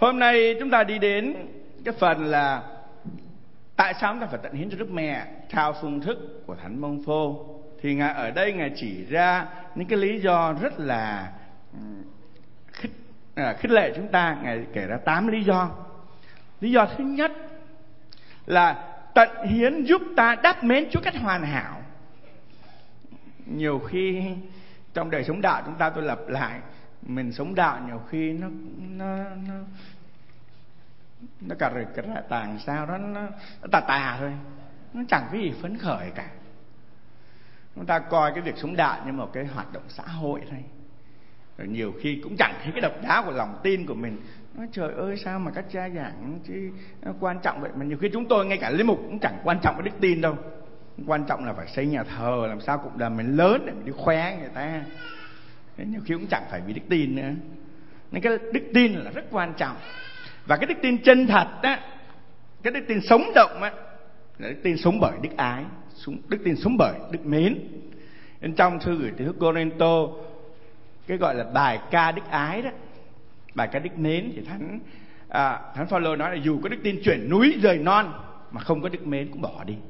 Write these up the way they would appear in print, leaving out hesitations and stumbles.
Hôm nay chúng ta đi đến cái phần là tại sao chúng ta phải tận hiến cho Đức Mẹ theo phương thức của Thánh Mông Phô. Thì Ngài ở đây Ngài chỉ ra những cái lý do rất là khích lệ chúng ta. Ngài kể ra 8 lý do. Lý do thứ nhất là tận hiến giúp ta đáp mến Chúa cách hoàn hảo. Nhiều khi trong đời sống đạo chúng ta, tôi lặp lại, mình sống đạo nhiều khi nó cà rực cà tàng sao đó, nó tà thôi, nó chẳng có gì phấn khởi cả. Chúng ta coi cái việc sống đạo như một cái hoạt động xã hội thôi. Rồi nhiều khi cũng chẳng thấy cái độc đáo của lòng tin của mình. Nói trời ơi sao mà các cha giảng chứ quan trọng vậy. Mà nhiều khi chúng tôi ngay cả linh mục cũng chẳng quan trọng cái đức tin đâu. Quan trọng là phải xây nhà thờ, làm sao cũng đàm mình lớn để mình đi khoe người ta. Thế nhiều khi cũng chẳng phải vì đức tin nữa. Nên cái đức tin là rất quan trọng. Và cái đức tin chân thật á, cái đức tin sống động á, là đức tin sống bởi đức ái, đức tin sống bởi đức mến. Nên trong thư gửi tới Cô-rinh-tô, cái gọi là bài ca đức ái đó, bài ca đức mến, thì Thánh Phaolô nói là dù có đức tin chuyển núi rời non mà không có đức mến cũng bỏ đi.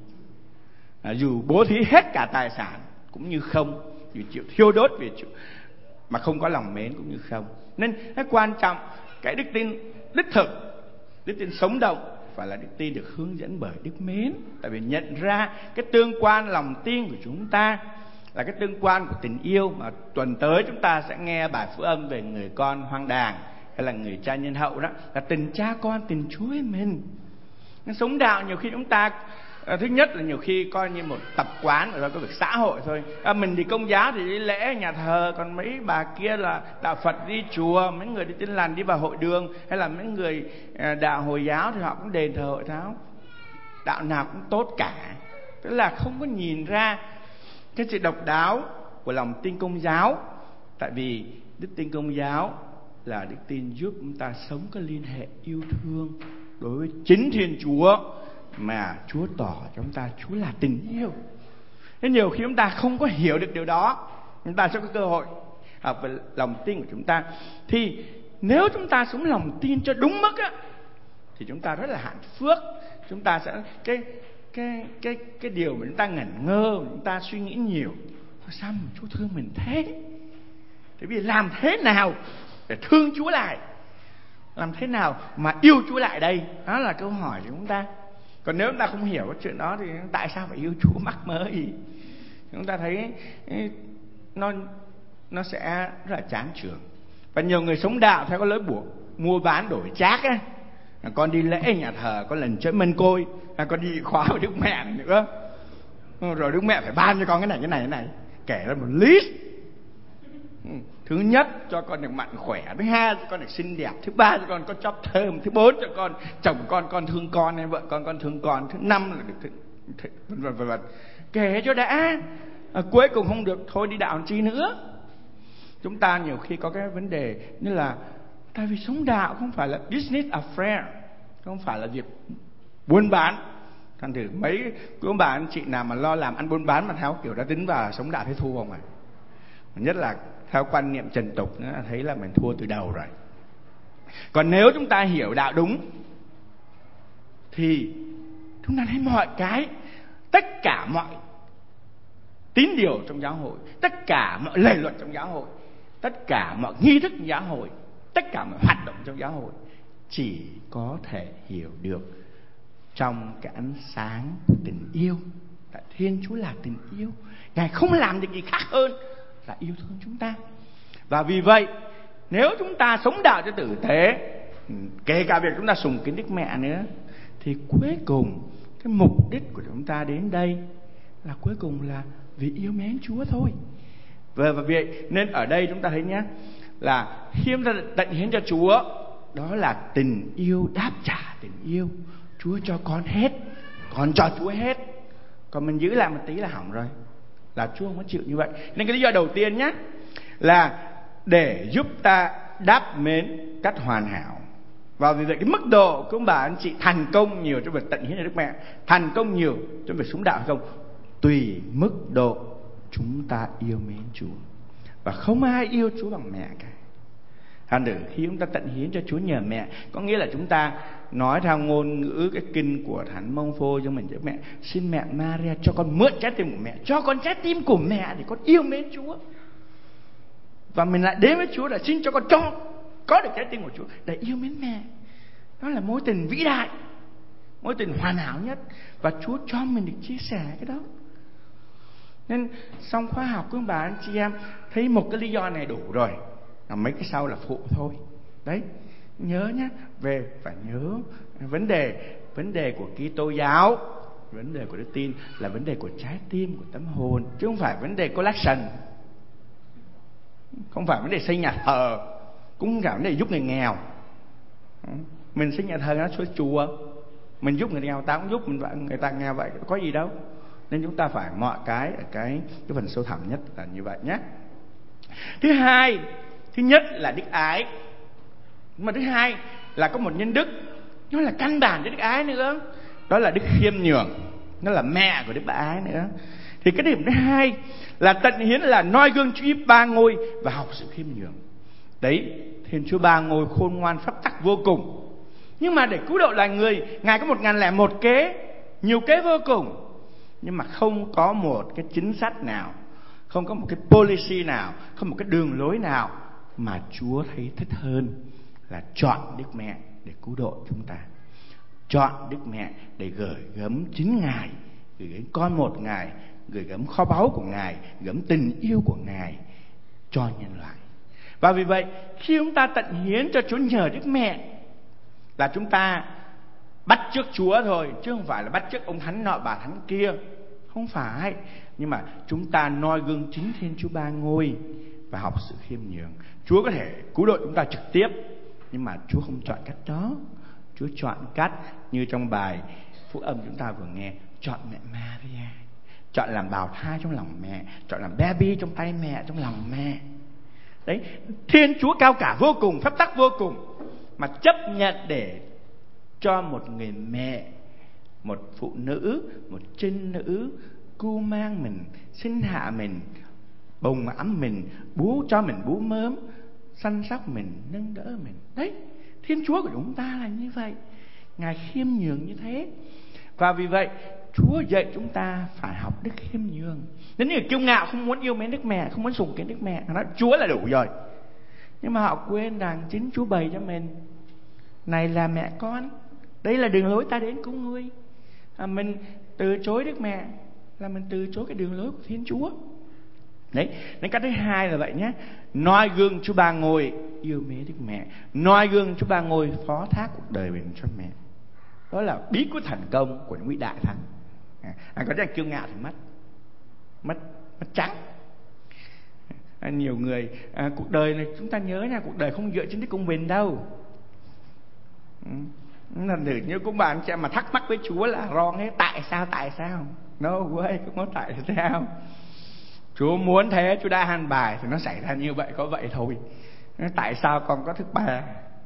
Dù bố thí hết cả tài sản cũng như không, dù chịu thiêu đốt vì chịu, mà không có lòng mến cũng như không. Nên cái quan trọng, cái đức tin đích thực, đức tin sống động phải là đức tin được hướng dẫn bởi đức mến. Tại vì nhận ra cái tương quan lòng tin của chúng ta là cái tương quan của tình yêu. Mà tuần tới chúng ta sẽ nghe bài phúc âm về người con hoang đàng hay là người cha nhân hậu, đó là tình cha con, tình Chúa với mình. Nên sống đạo nhiều khi chúng ta, thứ nhất là nhiều khi coi như một tập quán rồi có việc xã hội thôi. Mình đi Công giáo thì đi lễ nhà thờ, còn mấy bà kia là đạo Phật đi chùa, mấy người đi Tin Lành đi vào hội đường, hay là mấy người đạo Hồi giáo thì họ cũng đền thờ hội thánh. Đạo nào cũng tốt cả. Tức là không có nhìn ra cái sự độc đáo của lòng tin Công giáo. Tại vì đức tin Công giáo là đức tin giúp chúng ta sống cái liên hệ yêu thương đối với chính Thiên Chúa, mà Chúa tỏ cho chúng ta Chúa là tình yêu. Nên nhiều khi chúng ta không có hiểu được điều đó, chúng ta sẽ có cơ hội học về lòng tin của chúng ta. Thì nếu chúng ta sống lòng tin cho đúng mức á, thì chúng ta rất là hạnh phước. Chúng ta sẽ cái điều mà chúng ta ngẩn ngơ, chúng ta suy nghĩ nhiều, sao mà Chúa thương mình thế? Thì bây giờ làm thế nào để thương Chúa lại? Làm thế nào mà yêu Chúa lại đây? Đó là câu hỏi của chúng ta. Còn nếu chúng ta không hiểu cái chuyện đó thì tại sao phải yêu Chúa mắc mớ gì? Chúng ta thấy nó sẽ rất là chán chường. Và nhiều người sống đạo theo cái lối buộc mua bán đổi trác á. Con đi lễ nhà thờ, con lần chơi mân côi, con đi khóa với Đức Mẹ này nữa, rồi Đức Mẹ phải ban cho con cái này, kể ra một list. Thứ nhất cho con được mạnh khỏe, thứ hai cho con được xinh đẹp, thứ ba cho con có chóp thơm, thứ bốn cho con chồng con thương con hay vợ con thương con, thứ năm là được vân. Kể cho đã. Cuối cùng không được thôi đi đạo chi nữa. Chúng ta nhiều khi có cái vấn đề như là tại vì sống đạo không phải là business affair, không phải là việc buôn bán. Thành thử mấy cô bà anh chị nào mà lo làm ăn buôn bán mà theo kiểu đã tính vào sống đạo thấy thua không à? Nhất là theo quan niệm trần tục nữa, thấy là mình thua từ đầu rồi. Còn nếu chúng ta hiểu đạo đúng thì chúng ta thấy mọi cái, tất cả mọi tín điều trong giáo hội, tất cả mọi lề luật trong giáo hội, tất cả mọi nghi thức trong giáo hội, tất cả mọi hoạt động trong giáo hội chỉ có thể hiểu được trong cái ánh sáng của tình yêu. Tại Thiên Chúa là tình yêu, Ngài không làm được gì khác hơn là yêu thương chúng ta. Và vì vậy nếu chúng ta sống đạo cho tử tế, kể cả việc chúng ta sùng kính Đức Mẹ nữa, thì cuối cùng cái mục đích của chúng ta đến đây là cuối cùng là vì yêu mến Chúa thôi. Và vậy nên ở đây chúng ta thấy nhé, là khi chúng ta tận hiến cho Chúa, đó là tình yêu đáp trả tình yêu. Chúa cho con hết, con cho Chúa hết, còn mình giữ lại một tí là hỏng rồi, là Chúa không có chịu như vậy. Nên cái lý do đầu tiên nhé là để giúp ta đáp mến cách hoàn hảo. Và vì vậy cái mức độ của ông bà anh chị thành công nhiều trong việc tận hiến cho Đức Mẹ, thành công nhiều trong việc sống đạo hay không, tùy mức độ chúng ta yêu mến Chúa. Và không ai yêu Chúa bằng mẹ cả. Thành thử khi chúng ta tận hiến cho Chúa nhờ mẹ, có nghĩa là chúng ta nói theo ngôn ngữ cái kinh của Thánh Mông Phô cho mình, cho mẹ: xin mẹ Maria cho con mượn trái tim của mẹ, cho con trái tim của mẹ để con yêu mến Chúa. Và mình lại đến với Chúa là xin cho con có được trái tim của Chúa để yêu mến mẹ. Đó là mối tình vĩ đại, mối tình hoàn hảo nhất, và Chúa cho mình được chia sẻ cái đó. Nên xong khóa học quý bà anh chị em thấy một cái lý do này đủ rồi, mấy cái sau là phụ thôi. Đấy, nhớ nhé, phải nhớ vấn đề của Kitô giáo, vấn đề của đức tin là vấn đề của trái tim, của tâm hồn, chứ không phải vấn đề collection, không phải vấn đề xây nhà thờ, cũng không phải vấn đề giúp người nghèo. Mình xây nhà thờ nó xuống chùa, mình giúp người nghèo ta cũng giúp người ta nghèo vậy, có gì đâu. Nên chúng ta phải mọi cái ở cái phần sâu thẳm nhất là như vậy nhé. Thứ nhất là đức ái, mà thứ hai là có một nhân đức, nó là căn bản cho đức ái nữa, đó là đức khiêm nhường, nó là mẹ của đức bác ái nữa. Thì cái điểm thứ hai là tận hiến là noi gương Chúa Ba Ngôi và học sự khiêm nhường. Đấy, Thiên Chúa Ba Ngôi khôn ngoan phép tắc vô cùng, nhưng mà để cứu độ loài người, Ngài có 1001 kế, nhiều kế vô cùng, nhưng mà không có một cái chính sách nào, không có một cái policy nào, không một cái đường lối nào mà Chúa thấy thích hơn là chọn Đức Mẹ để cứu độ chúng ta. Chọn Đức Mẹ để gửi gắm chính Ngài, gửi gắm con một Ngài, gửi gắm kho báu của Ngài, gửi gắm tình yêu của Ngài cho nhân loại. Và vì vậy khi chúng ta tận hiến cho Chúa nhờ Đức Mẹ là chúng ta bắt chước Chúa thôi, chứ không phải là bắt chước ông thánh nọ bà thánh kia, không phải. Nhưng mà chúng ta noi gương chính Thiên Chúa Ba Ngôi và học sự khiêm nhường. Chúa có thể cứu độ chúng ta trực tiếp, nhưng mà Chúa không chọn cách đó. Chúa chọn cách như trong bài phúc âm chúng ta vừa nghe, chọn mẹ Maria, chọn làm bào thai trong lòng mẹ, chọn làm baby trong tay mẹ, trong lòng mẹ. Đấy, Thiên Chúa cao cả vô cùng, phép tắc vô cùng, mà chấp nhận để cho một người mẹ, một phụ nữ, một trinh nữ cưu mang mình, sinh hạ mình, bồng ẵm mình, bú cho mình bú mớm, săn sóc mình, nâng đỡ mình. Đấy, Thiên Chúa của chúng ta là như vậy, Ngài khiêm nhường như thế. Và vì vậy Chúa dạy chúng ta phải học đức khiêm nhường. Đến người kiêu ngạo không muốn yêu mến Đức Mẹ, không muốn sùng kính Đức Mẹ, nói Chúa là đủ rồi. Nhưng mà họ quên rằng chính Chúa bày cho mình, này là mẹ con, đây là đường lối ta đến cứu ngươi. Mình từ chối Đức Mẹ là mình từ chối cái đường lối của Thiên Chúa. Đấy, nên cái thứ hai là vậy nhé. Noi gương Chúa Ba Ngôi yêu mến Đức Mẹ, noi gương Chúa Ba Ngôi phó thác cuộc đời mình cho mẹ. Đó là bí quyết thành công của những vị đại thánh. Có cái kiêu ngạo thì mất trắng. Nhiều người cuộc đời này chúng ta nhớ nha, cuộc đời không dựa trên đức công bình đâu. Là như các bạn chị mà thắc mắc với Chúa là wrong hết. Tại sao? No way, không có tại sao. Chúa muốn thế, Chúa đã an bài thì nó xảy ra như vậy, có vậy thôi. Tại sao con có thức bà?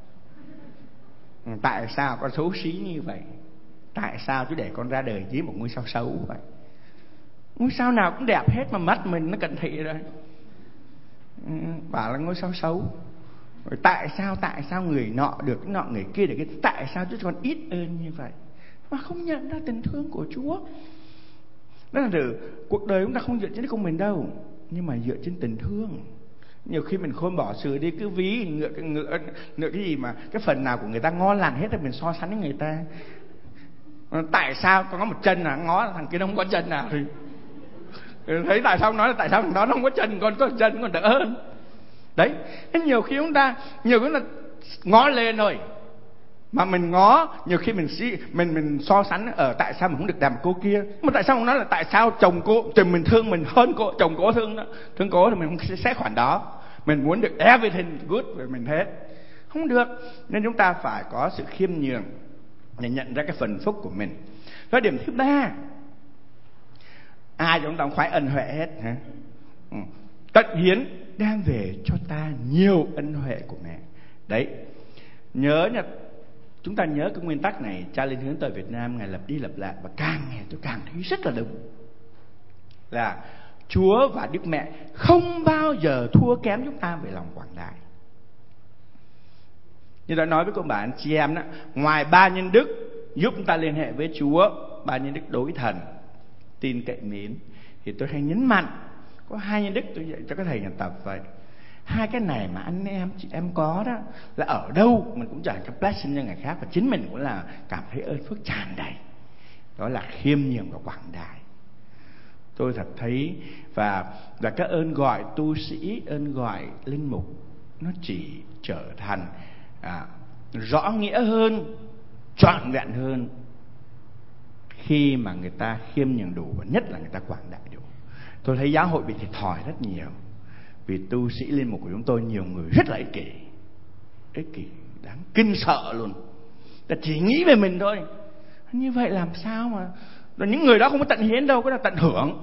Tại sao con xấu xí như vậy? Tại sao Chúa để con ra đời dưới một ngôi sao xấu vậy? Ngôi sao nào cũng đẹp hết mà mắt mình nó cận thị rồi, bảo là ngôi sao xấu. Rồi tại sao người nọ được cái nọ, người kia được cái, tại sao Chúa cho con ít ơn như vậy? Mà không nhận ra tình thương của Chúa. Đó là cuộc đời chúng ta không dựa trên của mình đâu, nhưng mà dựa trên tình thương. Nhiều khi mình khôn bỏ sự đi, cứ ví ngựa cái gì mà cái phần nào của người ta ngon lành hết rồi mình so sánh với người ta. Tại sao con có một chân là ngó thằng kia nó không có chân nào, thì thấy tại sao nói là tại sao thằng đó nó không có chân, con có chân còn đỡ hơn. Đấy, nhiều khi chúng ta ngó lên rồi mà mình ngó, nhiều khi mình so sánh ở tại sao mình không được đẹp cô kia, mà tại sao không nói là tại sao chồng mình thương mình hơn chồng cô thương cô thì mình không xét khoản đó, mình muốn được everything good về mình hết, không được. Nên chúng ta phải có sự khiêm nhường để nhận ra cái phần phúc của mình. Và điểm thứ ba, ai chúng ta cũng khoái ân huệ hết hả? Tận hiến đem về cho ta nhiều ân huệ của mẹ. Đấy, nhớ nha, chúng ta nhớ cái nguyên tắc này, Cha Linh Hướng Tới Việt Nam Ngài lặp đi lặp lại, và càng nghe tôi càng thấy rất là đúng, là Chúa và Đức Mẹ không bao giờ thua kém chúng ta về lòng quảng đại. Như đã nói với cô bạn chị em đó, ngoài 3 nhân đức giúp chúng ta liên hệ với Chúa, 3 nhân đức đối thần, tin cậy mến, thì tôi hay nhấn mạnh có 2 nhân đức tôi dạy cho các thầy nhà tập vậy. 2 cái này mà anh em chị em có đó, là ở đâu mình cũng trở thành cái blessing cho người khác, và chính mình cũng là cảm thấy ơn phước tràn đầy. Đó là khiêm nhường và quảng đại. Tôi thật thấy và các ơn gọi tu sĩ, ơn gọi linh mục, nó chỉ trở thành rõ nghĩa hơn, trọn vẹn hơn khi mà người ta khiêm nhường đủ, và nhất là người ta quảng đại đủ. Tôi thấy giáo hội bị thiệt thòi rất nhiều, vì tu sĩ linh mục của chúng tôi nhiều người rất là ích kỷ đáng kinh sợ luôn. Ta chỉ nghĩ về mình thôi. Như vậy làm sao mà rồi những người đó không có tận hiến đâu, có là tận hưởng.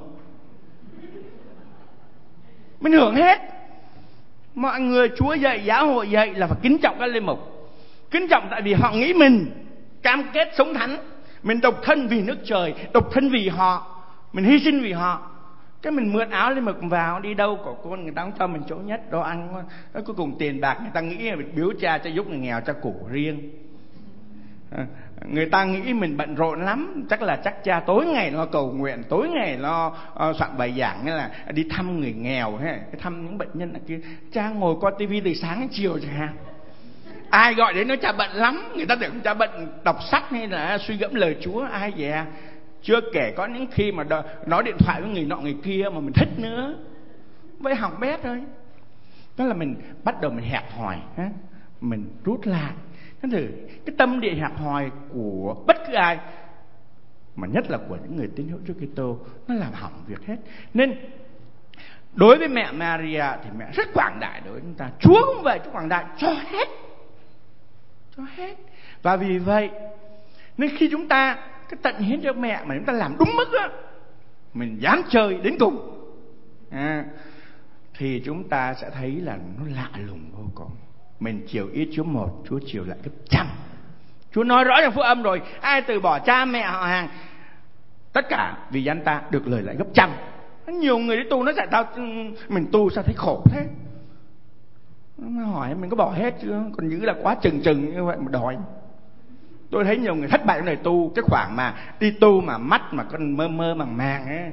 Mình hưởng hết. Mọi người Chúa dạy, giáo hội dạy là phải kính trọng các linh mục. Kính trọng tại vì họ nghĩ mình cam kết sống thánh. Mình độc thân vì nước trời, độc thân vì họ, mình hy sinh vì họ. Cái mình mượn áo linh mục vào, đi đâu có con người ta không cho mình chỗ nhất, đồ ăn cuối cùng tiền bạc người ta nghĩ là biếu cha cho giúp người nghèo cho củ riêng. Người ta nghĩ mình bận rộn lắm, chắc cha tối ngày lo cầu nguyện, tối ngày lo soạn bài giảng, hay là đi thăm người nghèo, hay thăm những bệnh nhân kia. Cha ngồi coi tivi từ sáng đến chiều chẳng hạn. Ai gọi đến nói cha bận lắm, người ta tưởng cha bận đọc sách hay là suy gẫm lời Chúa, ai vậy à? Chưa kể có những khi mà nói điện thoại với người nọ người kia mà mình thích nữa, với hỏng bét thôi. Đó là mình bắt đầu mình hẹp hòi, mình rút lại. Cái tâm địa hẹp hòi của bất cứ ai, mà nhất là của những người tín hữu Chúa Kitô, nó làm hỏng việc hết. Nên đối với mẹ Maria thì mẹ rất quảng đại đối với chúng ta. Chúa cũng vậy, Chúa quảng đại cho hết. Và vì vậy nên khi chúng ta cái tận hiến cho mẹ mà chúng ta làm đúng mức á, mình dám chơi đến cùng, thì chúng ta sẽ thấy là nó lạ lùng vô cùng. Mình chiều ít Chúa 1, Chúa chiều lại gấp trăm. Chúa nói rõ trong phúc âm rồi, ai từ bỏ cha mẹ họ hàng, tất cả vì danh ta được lời lại gấp trăm. Nhiều người đi tu nó dạy tao mình tu sao thấy khổ thế. Nó hỏi mình có bỏ hết chưa, còn giữ là quá chừng như vậy mà đòi. Tôi thấy nhiều người thất bại trong đời tu, cái khoảng mà đi tu mà mắt mà con mơ màng ấy,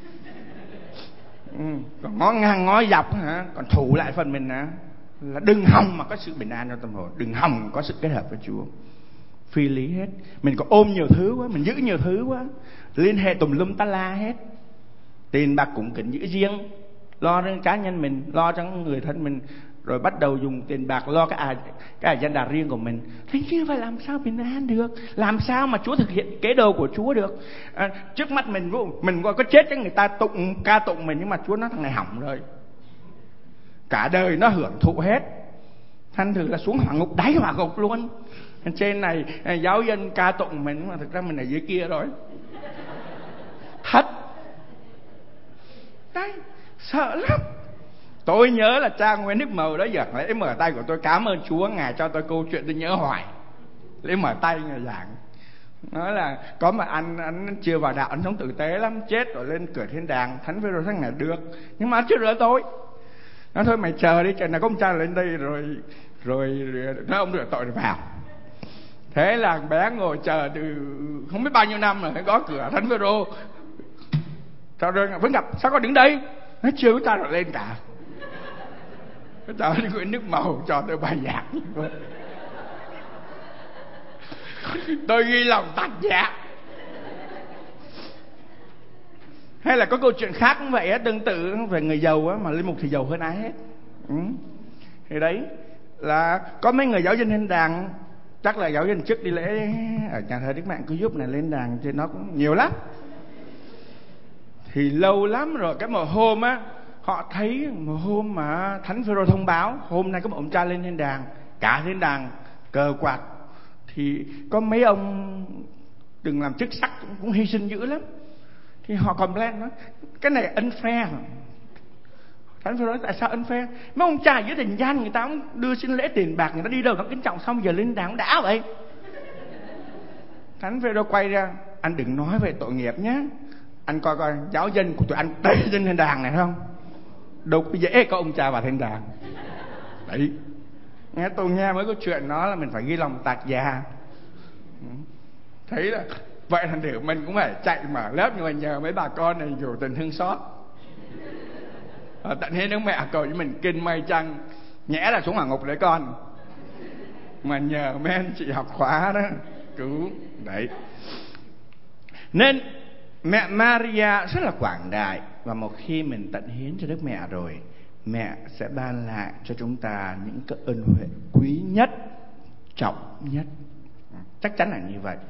còn ngó ngang ngó dọc hả, còn thủ lại phần mình hả, là đừng hòng mà có sự bình an trong tâm hồn, đừng hòng có sự kết hợp với Chúa. Phi lý hết. Mình có ôm nhiều thứ quá, mình giữ nhiều thứ quá, liên hệ tùm lum tá la hết. Tiền bạc cũng cần giữ riêng, lo cho cá nhân mình, lo cho người thân mình, rồi bắt đầu dùng tiền bạc lo cái agenda riêng của mình. Thế như vậy làm sao bình an được? Làm sao mà Chúa thực hiện kế đồ của Chúa được? Trước mắt mình có chết cho người ta ca tụng mình, nhưng mà Chúa nói thằng này hỏng rồi, cả đời nó hưởng thụ hết, thành thử là xuống hỏa ngục, đáy hỏa ngục luôn. Trên này giáo dân ca tụng mình, mà thực ra mình ở dưới kia rồi. Thật đấy, sợ lắm. Tôi nhớ là cha Nguyễn Đức Mầu đó giảng lễ mở tay của tôi, cảm ơn Chúa Ngài cho tôi câu chuyện tôi nhớ hoài. Lễ mở tay Ngài giảng nói là có mà anh chưa vào đạo, anh sống tử tế lắm, chết rồi lên cửa thiên đàng, Thánh Phêrô thằng này được, nhưng mà anh chưa rửa tôi. Nói thôi mày chờ đi, chờ nào có ông cha lên đây rồi nói ông rửa tội rồi vào. Thế là bé ngồi chờ từ không biết bao nhiêu năm rồi, gõ cửa Thánh Phêrô. Sao rồi vẫn gặp, sao có đứng đây? Nói chưa có cha rồi lên cả. Trời ơi, Nguyễn Đức Mầu cho tôi bài giảng. Tôi ghi lòng tạch dạ. Hay là có câu chuyện khác cũng vậy á, tương tự về người giàu á, mà linh mục thì giàu hơn ai hết. Thì đấy là có mấy người giáo dân lên đàng, chắc là giáo dân trước đi lễ ở nhà thờ Đức Mạng Cứu Giúp này lên đàng, trên nó cũng nhiều lắm. Thì lâu lắm rồi, cái một hôm á, họ thấy một hôm mà Thánh Phêrô thông báo hôm nay có một ông cha lên thiên đàng, cả thiên đàng cờ quạt, thì có mấy ông đừng làm chức sắc cũng hy sinh dữ lắm. Thì họ complain nói cái này unfair. Thánh Phêrô nói tại sao unfair? Mấy ông cha dưới trần gian người ta cũng đưa xin lễ tiền bạc, người ta đi đâu nó kính trọng, xong giờ lên đàng đã vậy. Thánh Phêrô quay ra, anh đừng nói về tội nghiệp nhé, anh coi giáo dân của tụi anh đầy trên thiên đàng này không? Đâu có dễ có ông cha vào thiên đàng. Đấy, Tôi nghe mấy câu chuyện đó là mình phải ghi lòng tạc già. Thấy là vậy thành thử mình cũng phải chạy mở lớp, nhưng mà nhờ mấy bà con này dù tình thương xót. Tận hiến Đức Mẹ cầu cho mình kinh mây chăng, nhẽ là xuống hỏa ngục đấy con, mà nhờ mấy anh chị học khóa đó cứu đấy. Nên mẹ Maria rất là quảng đại, và một khi mình tận hiến cho Đức Mẹ rồi, mẹ sẽ ban lại cho chúng ta những cái ơn huệ quý nhất, trọng nhất. Chắc chắn là như vậy.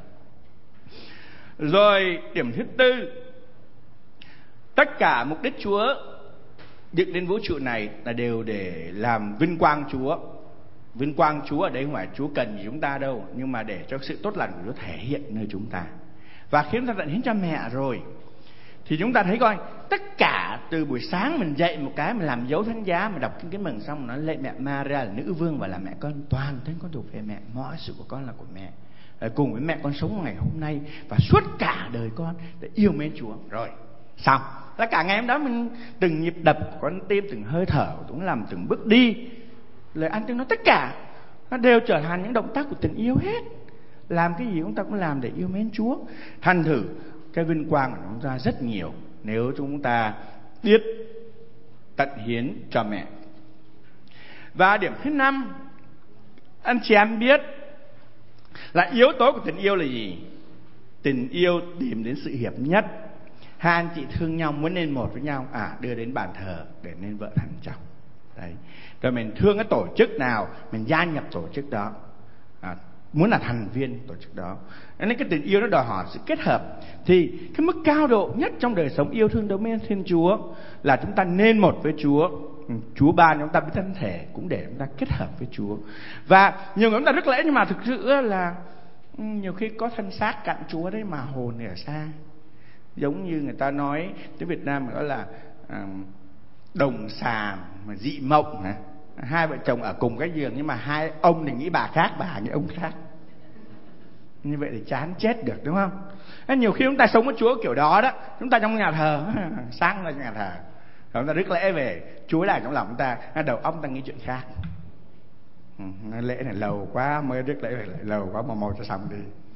Rồi điểm thứ tư, tất cả mục đích Chúa dựng đến vũ trụ này là đều để làm vinh quang Chúa. Vinh quang Chúa ở đây không phải Chúa cần gì chúng ta đâu, nhưng mà để cho sự tốt lành của Chúa thể hiện nơi chúng ta. Và khi chúng ta tận hiến cho mẹ rồi thì chúng ta thấy coi, tất cả từ buổi sáng mình dậy một cái, mình làm dấu thánh giá, mình đọc kinh Kính Mừng xong, mình nói lạy mẹ Maria là nữ vương và là mẹ con, toàn thân con thuộc về mẹ, mọi sự của con là của mẹ. Cùng với mẹ con sống ngày hôm nay và suốt cả đời con để yêu mến Chúa. Rồi xong là cả ngày hôm đó mình từng nhịp đập của con tim, từng hơi thở của chúng làm, từng bước đi, lời ăn tiếng nói, tất cả nó đều trở thành những động tác của tình yêu hết. Làm cái gì chúng ta cũng làm để yêu mến Chúa. Thành thử cái vinh quang của chúng ta rất nhiều nếu chúng ta biết tận hiến cho mẹ. Và điểm thứ 5, anh chị em biết là yếu tố của tình yêu là gì? Tình yêu tìm đến sự hiệp nhất. Hai anh chị thương nhau, muốn nên một với nhau, đưa đến bàn thờ để nên vợ thằng chồng. Đấy. Rồi mình thương cái tổ chức nào, mình gia nhập tổ chức đó, muốn là thành viên tổ chức đó. Nên cái tình yêu nó đòi hỏi sự kết hợp. Thì cái mức cao độ nhất trong đời sống yêu thương đối với Thiên Chúa là chúng ta nên một với Chúa. Chúa ban chúng ta biết thân thể cũng để chúng ta kết hợp với Chúa. Và nhiều người chúng ta rất lễ, nhưng mà thực sự là nhiều khi có thân xác cạnh Chúa đấy mà hồn thì ở xa. Giống như người ta nói tiếng Việt Nam gọi là đồng xà mà dị mộng. Hai vợ chồng ở cùng cái giường, nhưng mà hai ông thì nghĩ bà khác, bà nghĩ ông khác. Như vậy thì chán chết được, đúng không? Nhiều khi chúng ta sống với Chúa kiểu đó đó. Chúng ta trong nhà thờ, sáng ra nhà thờ, chúng ta rước lễ về, Chúa là trong lòng chúng ta, đầu óc ta nghĩ chuyện khác. Lễ này lâu quá, mới rước lễ về lại lâu quá, mà mau cho xong đi.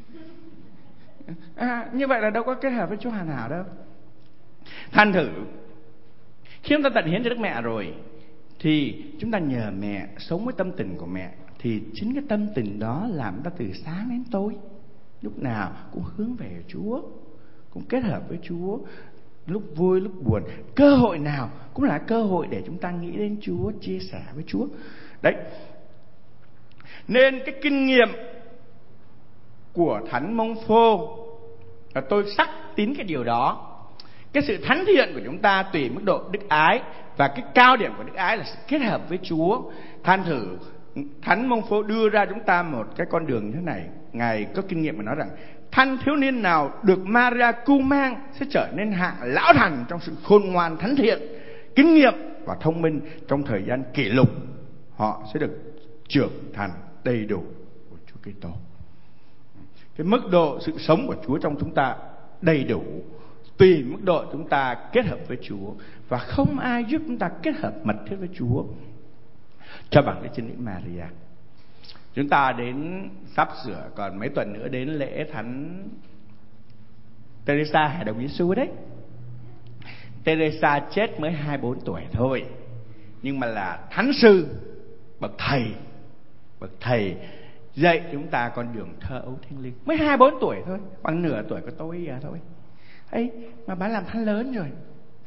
Như vậy là đâu có kết hợp với Chúa hoàn hảo đâu. Thành thử khi chúng ta tận hiến cho Đức Mẹ rồi thì chúng ta nhờ mẹ, sống với tâm tình của mẹ, thì chính cái tâm tình đó làm ta từ sáng đến tối lúc nào cũng hướng về Chúa, cũng kết hợp với Chúa, lúc vui lúc buồn, cơ hội nào cũng là cơ hội để chúng ta nghĩ đến Chúa, chia sẻ với Chúa. Đấy. Nên cái kinh nghiệm của Thánh Mông Phô, và tôi xác tín cái điều đó, cái sự thánh thiện của chúng ta tùy mức độ đức ái, và cái cao điểm của đức ái là sự kết hợp với Chúa. Than thử Thánh Mông Phô đưa ra chúng ta một cái con đường như thế này. Ngài có kinh nghiệm mà nói rằng thanh thiếu niên nào được Maria cưu mang sẽ trở nên hạng lão thành trong sự khôn ngoan thánh thiện, kinh nghiệm và thông minh. Trong thời gian kỷ lục họ sẽ được trưởng thành đầy đủ của Chúa Kitô. Cái mức độ sự sống của Chúa trong chúng ta đầy đủ tùy mức độ chúng ta kết hợp với Chúa, và không ai giúp chúng ta kết hợp mật thiết với Chúa cho bằng cái chân lý Maria. Chúng ta đến sắp sửa còn mấy tuần nữa đến lễ Thánh Teresa Hài Đồng Giêsu đấy. Teresa chết mới 24 tuổi thôi, nhưng mà là thánh sư, bậc thầy dạy chúng ta con đường thơ ấu thiêng liêng. Mới 24 tuổi thôi, bằng nửa tuổi của tôi thôi. Ấy mà bà làm thánh lớn rồi.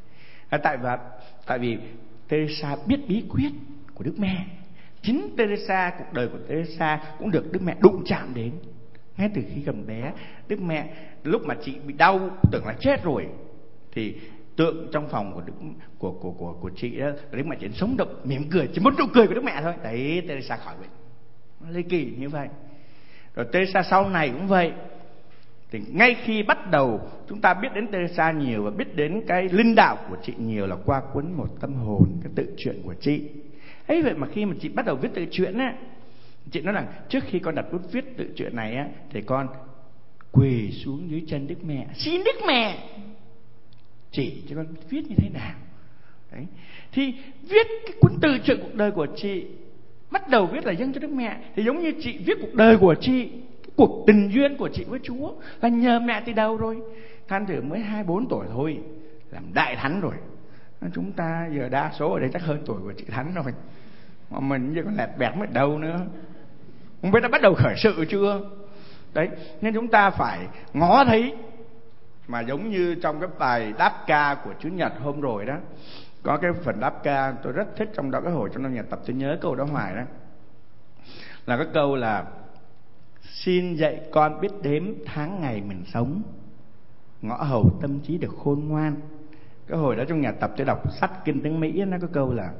Tại vì Teresa biết bí quyết của Đức Mẹ. Chính Teresa, cuộc đời của Teresa cũng được Đức Mẹ đụng chạm đến. Ngay từ khi còn bé, Đức Mẹ lúc mà chị bị đau tưởng là chết rồi, thì tượng trong phòng của chị đó, Đức Mẹ chỉ sống động mỉm cười, chỉ một nụ cười của Đức Mẹ thôi. Đấy, Teresa khỏi bệnh. Ly kỳ như vậy. Rồi Teresa sau này cũng vậy. Thì ngay khi bắt đầu chúng ta biết đến Teresa nhiều và biết đến cái linh đạo của chị nhiều là qua cuốn Một Tâm Hồn, cái tự truyện của chị. Ấy vậy mà khi mà chị bắt đầu viết tự truyện á, chị nói rằng trước khi con đặt bút viết tự truyện này á, thì con quỳ xuống dưới chân Đức Mẹ, xin Đức Mẹ chỉ cho con viết như thế nào. Đấy. Thì viết cái cuốn tự truyện cuộc đời của chị Bắt đầu viết là dâng cho Đức Mẹ. Thì giống như chị viết cuộc đời của chị, cái cuộc tình duyên của chị với Chúa là nhờ mẹ từ đầu rồi. Than thử mới 24 tuổi thôi làm đại thánh rồi. Chúng ta giờ đa số ở đây chắc hơn tuổi của chị Thánh rồi, mà mình giờ còn lẹt bẹt mất đâu nữa. Không biết đã bắt đầu khởi sự chưa. Đấy, nên chúng ta phải ngó thấy. Mà giống như trong cái bài đáp ca của Chủ nhật hôm rồi đó, có cái phần đáp ca tôi rất thích. Trong đó cái hồi trong năm nhạc tập tôi nhớ câu đó hoài đó, là cái câu là: xin dạy con biết đếm tháng ngày mình sống, ngõ hầu tâm trí được khôn ngoan. Cái hồi đó trong nhà tập tôi đọc sách kinh tiếng Mỹ, nó có câu là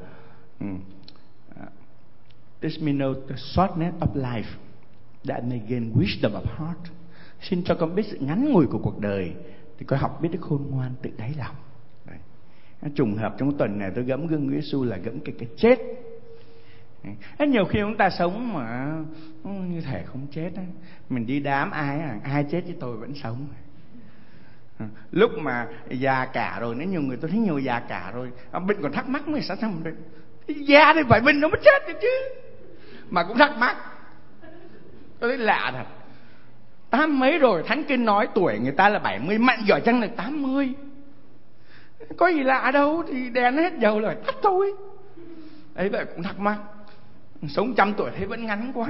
teach me know the shortness of life that may gain wisdom of heart. Xin cho con biết sự ngắn ngủi của cuộc đời thì con học biết được khôn ngoan tự đáy lòng. Đấy. Trùng hợp trong tuần này tôi gẫm gương Chúa Giêsu là gẫm cái chết. Nhiều khi chúng ta sống mà như thể không chết ấy. Mình đi đám ai chết chứ tôi vẫn sống. Lúc mà già cả rồi, nếu nhiều người tôi thấy nhiều già cả rồi, ông Bình còn thắc mắc mới sao xong được. Già thì phải Bình nó mới chết được chứ. Mà cũng thắc mắc. Tôi thấy lạ thật. 80 mấy rồi, Thánh Kinh nói tuổi người ta là 70, mạnh giỏi chăng là 80. Có gì lạ đâu, thì đèn hết dầu rồi tắt thôi. Ấy vậy cũng thắc mắc. Sống 100 tuổi thấy vẫn ngắn quá.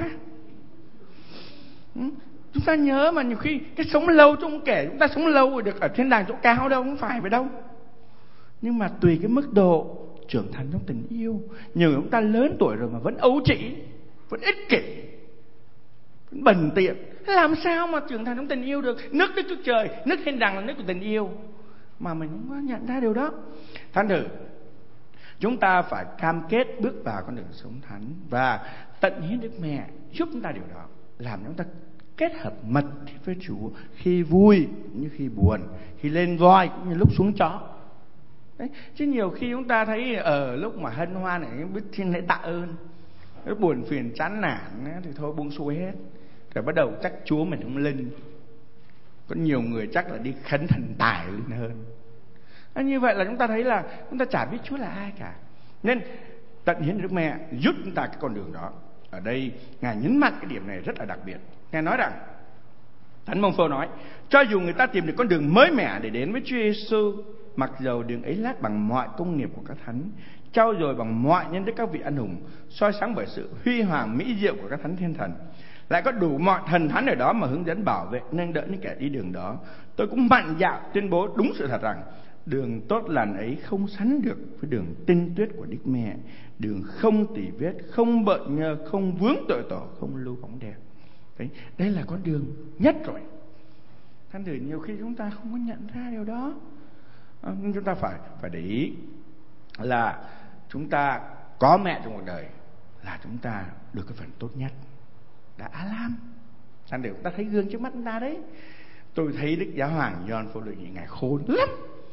Chúng ta nhớ mà nhiều khi cái sống lâu không kể chúng ta sống lâu rồi được ở thiên đàng chỗ cao đâu, không phải vậy đâu. Nhưng mà tùy cái mức độ trưởng thành trong tình yêu. Nhiều chúng ta lớn tuổi rồi mà vẫn ấu trĩ, vẫn ích kỷ, vẫn bần tiện. Làm sao mà trưởng thành trong tình yêu được? Nước Đức Chúa Trời, nước thiên đàng là nước của tình yêu, mà mình không có nhận ra điều đó. Thành thử chúng ta phải cam kết bước vào con đường sống thánh và tận hiến Đức Mẹ giúp chúng ta điều đó, làm chúng ta kết hợp mật thiết với Chúa khi vui cũng như khi buồn, khi lên voi cũng như lúc xuống chó. Đấy. Chứ nhiều khi chúng ta thấy ở lúc mà hân hoan này biết xin lễ tạ ơn, lúc buồn phiền chán nản thì thôi buông xuôi hết, rồi bắt đầu chắc Chúa mình không linh. Có nhiều người chắc là đi khấn thần tài lên hơn. Như vậy là chúng ta thấy là chúng ta chả biết Chúa là ai cả. Nên tận hiến Đức Mẹ giúp chúng ta cái con đường đó. Ở đây Ngài nhấn mạnh cái điểm này rất là đặc biệt. Ngài nói rằng, Thánh Mông Phô nói, cho dù người ta tìm được con đường mới mẻ để đến với Chúa Giêsu, mặc dầu đường ấy lát bằng mọi công nghiệp của các thánh, trau dồi bằng mọi nhân đức các vị anh hùng, soi sáng bởi sự huy hoàng mỹ diệu của các thánh thiên thần, lại có đủ mọi thần thánh ở đó mà hướng dẫn bảo vệ nâng đỡ những kẻ đi đường đó, tôi cũng mạnh dạn tuyên bố đúng sự thật rằng đường tốt lành ấy không sánh được với đường tinh tuyết của Đức Mẹ, đường không tỉ vết, không bợn nhơ, không vướng tội tổ, không lưu bóng đen. Đấy, đây là con đường nhất rồi. Thành thử nhiều khi chúng ta không có nhận ra điều đó. Nhưng chúng ta phải để ý là chúng ta có mẹ trong cuộc đời là chúng ta được cái phần tốt nhất, đã làm. Thành thử chúng ta thấy gương trước mắt chúng ta đấy. Tôi thấy Đức Giáo Hoàng Gioan Phaolô II Ngài khôn lắm.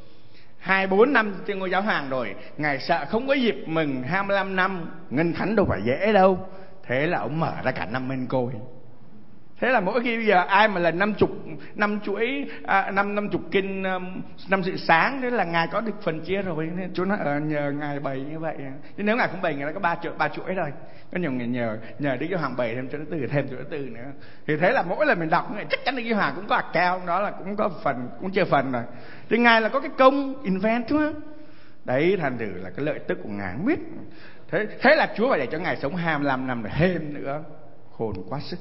24 năm trên ngôi giáo hoàng rồi, Ngài sợ không có dịp mừng 25 năm Ngân Khánh đâu phải dễ đâu. Thế là ông mở ra cả năm Mên Côi. Thế là mỗi khi bây giờ ai mà là 50 kinh năm sự sáng, thế là Ngài có được phần chia rồi. Nên Chúa nói nhờ Ngài bày như vậy. Chứ nếu Ngài không bày, Ngài đã có 3 chuỗi rồi. Có nhiều người nhờ Đức Giáo Hoàng bày thêm cho nó từ, thêm cho nó từ nữa. Thì thế là mỗi lần mình đọc chắc chắn Đức Giáo Hoàng cũng có account đó, là cũng có phần, cũng chia phần rồi. Thì Ngài là có cái công invent đúng không? Đấy, thành thử là cái lợi tức của Ngài không biết. Thế là Chúa phải để cho Ngài sống 25 năm để thêm nữa. Khôn quá sức.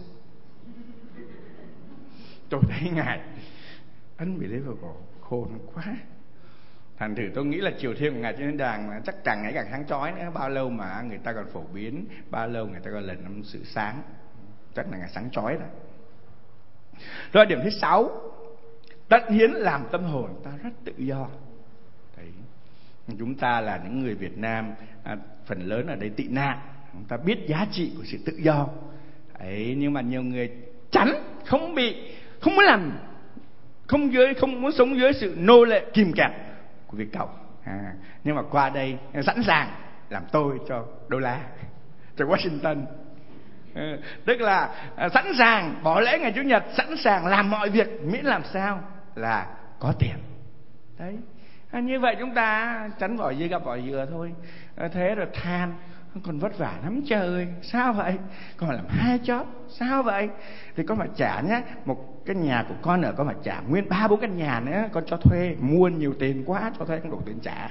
Tôi thấy Ngài unbelievable, khôn quá. Thành thử tôi nghĩ là chiều thiên của Ngài trên đàng mà chắc càng ngày càng sáng chói nữa. Bao lâu mà người ta còn phổ biến, bao lâu người ta còn lần năm sự sáng, chắc là Ngài sáng chói đó. Rồi điểm thứ 6, tận hiến làm tâm hồn ta rất tự do. Đấy. Chúng ta là những người Việt Nam, phần lớn ở đây tị nạn, chúng ta biết giá trị của sự tự do. Đấy, nhưng mà nhiều người chắn, không muốn làm, không muốn sống dưới sự nô lệ kìm kẹp của Việt Cộng. Nhưng mà qua đây sẵn sàng làm tôi cho đô la, cho Washington. Tức là sẵn sàng bỏ lễ ngày Chủ nhật, sẵn sàng làm mọi việc miễn làm sao là có tiền. Đấy. Như vậy chúng ta tránh vỏ dưa gặp vỏ dừa thôi. Thế rồi than Con vất vả lắm trời. Sao vậy? Con phải làm 2 job. Sao vậy? Thì con phải trả nhá, một cái nhà của con ở con phải trả nguyên 3-4 căn nhà nữa. Con cho thuê, mua nhiều tiền quá, cho thuê không đủ tiền trả.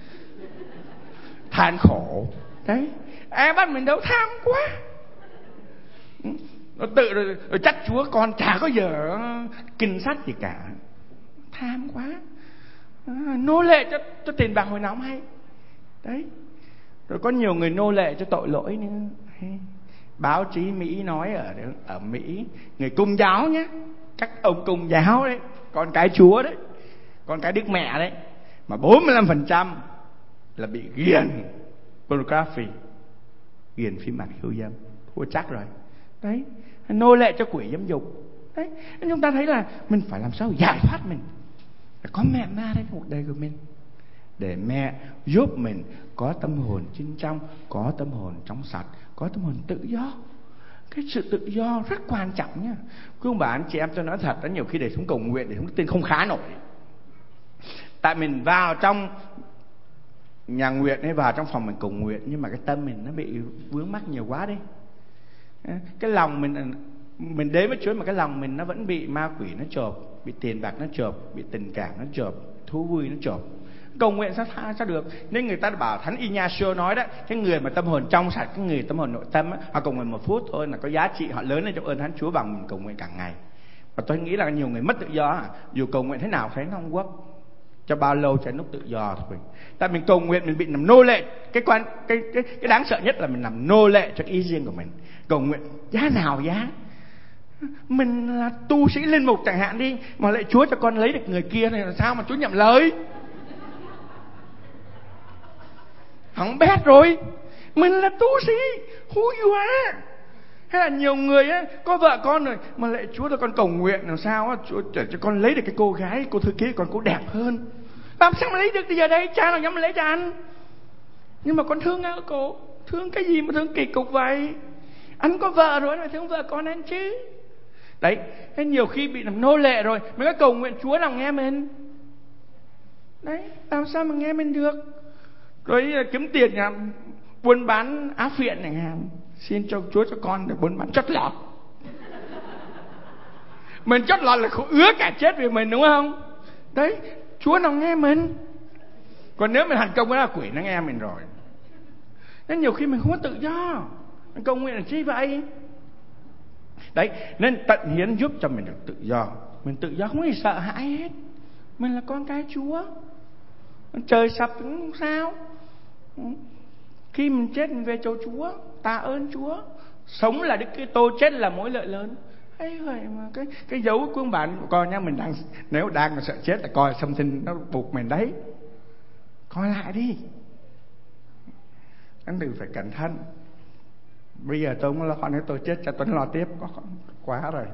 Than khổ. Đấy, ai bắt mình đâu, tham quá. Nó tự rồi trách Chúa, con chả có giờ kinh sách gì cả. Tham quá. Nô lệ cho tiền bạc hồi nào không hay. Đấy. Rồi có nhiều người nô lệ cho tội lỗi nữa. Báo chí Mỹ nói ở Mỹ, người Công giáo nhé, các ông Công giáo đấy, con cái Chúa đấy, con cái Đức Mẹ đấy, mà 45% là bị ghiền pornography, ghiền phim ảnh khiêu dâm. Thua chắc rồi. Đấy, nô lệ cho quỷ dâm dục. Đấy, nên chúng ta thấy là mình phải làm sao giải thoát mình. Có mẹ ma đến cuộc đời của mình, để mẹ giúp mình có tâm hồn chính trong, có tâm hồn trong sạch, có tâm hồn tự do. Cái sự tự do rất quan trọng nha. Quý ông bà anh chị em, tôi nói thật đó, nhiều khi để xuống cầu nguyện để xuống tin không khá nổi. Tại mình vào trong nhà nguyện hay vào trong phòng mình cầu nguyện, nhưng mà cái tâm mình nó bị vướng mắc nhiều quá đi. Cái lòng mình đến với Chúa mà cái lòng mình nó vẫn bị ma quỷ nó chộp, bị tiền bạc nó chộp, bị tình cảm nó chộp, thú vui nó chộp. Cầu nguyện sao được. Nên người ta bảo Thánh Ignacio nói đó, cái người mà tâm hồn trong sạch, cái người tâm hồn nội tâm á, họ cầu nguyện 1 phút thôi là có giá trị, họ lớn lên trong ơn Thánh Chúa bằng mình cầu nguyện cả ngày. Và tôi nghĩ là nhiều người mất tự do, dù cầu nguyện thế nào thấy nó không work, cho bao lâu cho lúc tự do thôi. Tại mình cầu nguyện mình bị làm nô lệ. Cái đáng sợ nhất là mình làm nô lệ cho cái ý riêng của mình. Cầu nguyện giá nào giá. Mình là tu sĩ linh mục chẳng hạn đi, mà lại Chúa cho con lấy được người kia này, là sao mà Chúa nhậm lời? Hỏng bét rồi. Mình là tu sĩ, who you are. Hay là nhiều người á, có vợ con rồi mà lại Chúa cho con cầu nguyện làm sao á, Chúa cho con lấy được cái cô gái, cô thư ký con cô đẹp hơn. Làm sao mà lấy được bây giờ đây? Cha nào dám lấy cho anh. Nhưng mà con thương cô. Thương cái gì mà thương kỳ cục vậy? Anh có vợ rồi, anh phải thương vợ con anh chứ. Đấy, thế nhiều khi bị làm nô lệ rồi, mình có cầu nguyện Chúa nào nghe mình. Đấy, làm sao mà nghe mình được? Rồi kiếm tiền buôn bán á phiện chẳng hạn, xin cho Chúa cho con được buôn bán chót lọt. Mình chót lọt là ứa cả chết vì mình, đúng không? Đấy, Chúa nào nghe mình. Còn nếu mình hành công với quỷ nó nghe mình rồi. Nên nhiều khi mình không có tự do. Mình cầu nguyện là chi vậy? Đấy, nên tận hiến giúp cho mình được tự do. Mình tự do không có gì sợ hãi hết. Mình là con cái Chúa. Trời sập cũng không sao. Khi mình chết mình về chỗ Chúa, tạ ơn Chúa. Sống là Đức Kitô, chết là mối lợi lớn. Ấy vậy mà cái dấu của ông bạn coi nha, mình nếu đang sợ chết là coi xong tin nó buộc mình đấy. Coi lại đi. Anh đừng phải cẩn thận. Bây giờ tôi không lo, nếu tôi chết cho Tuấn lo tiếp, có quá rồi.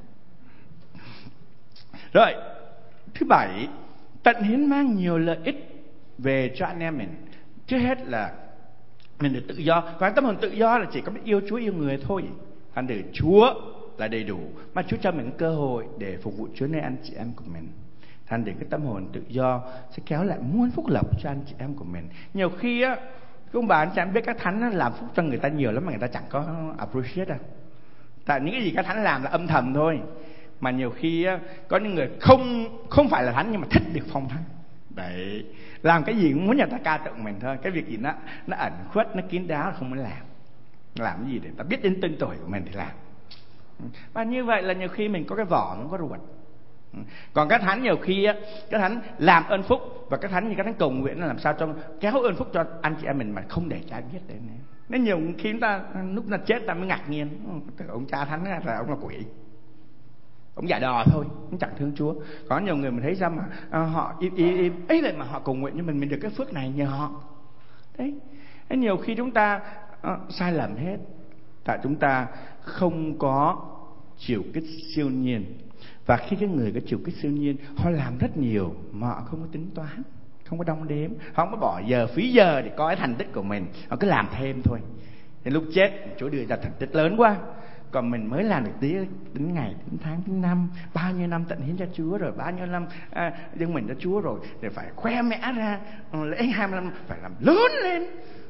Rồi, thứ 7, tận hiến mang nhiều lợi ích về cho anh em mình. Trước hết là mình được tự do. Còn tâm hồn tự do là chỉ có biết yêu Chúa yêu người thôi. Thành thử Chúa là đầy đủ, mà Chúa cho mình cơ hội để phục vụ Chúa nơi anh chị em của mình. Thành thử cái tâm hồn tự do sẽ kéo lại muôn phúc lộc cho anh chị em của mình. Nhiều khi á, các bạn chẳng biết các thánh làm phúc cho người ta nhiều lắm mà người ta chẳng có appreciate đâu. Tại những cái gì các thánh làm là âm thầm thôi. Mà nhiều khi á, có những người không phải là thánh nhưng mà thích được phong thánh. Đấy, làm cái gì cũng muốn người ta ca tụng mình thôi. Cái việc gì nó ẩn khuất, nó kín đáo không muốn làm. Làm cái gì để ta biết đến tên tuổi của mình thì làm. Và như vậy là nhiều khi mình có cái vỏ không có ruột. Còn các thánh nhiều khi á, các thánh làm ơn phúc, và các thánh như các thánh cầu nguyện là làm sao cho kéo ơn phúc cho anh chị em mình mà không để cha biết đến. Nên nhiều khi chúng ta lúc ta chết ta mới ngạc nhiên, ông cha thánh là ông là quỷ, ông giả đò thôi, ông chẳng thương Chúa. Có nhiều người mình thấy ra mà họ im ấy vậy mà họ cầu nguyện cho mình được cái phước này nhờ họ. Đấy, nên nhiều khi chúng ta sai lầm hết, tại chúng ta không có chiều kích siêu nhiên. Và khi cái người có chiều kích siêu nhiên, họ làm rất nhiều mà họ không có tính toán, không có đong đếm, họ không có bỏ giờ phí giờ để coi thành tích của mình, họ cứ làm thêm thôi. Thì lúc chết Chúa đưa ra thành tích lớn quá, còn mình mới làm được tí, đến ngày, đến tháng, đến năm, bao nhiêu năm tận hiến cho Chúa rồi, bao nhiêu năm dâng mình cho Chúa rồi, để phải khoe mẽ ra lễ 25 phải làm lớn lên.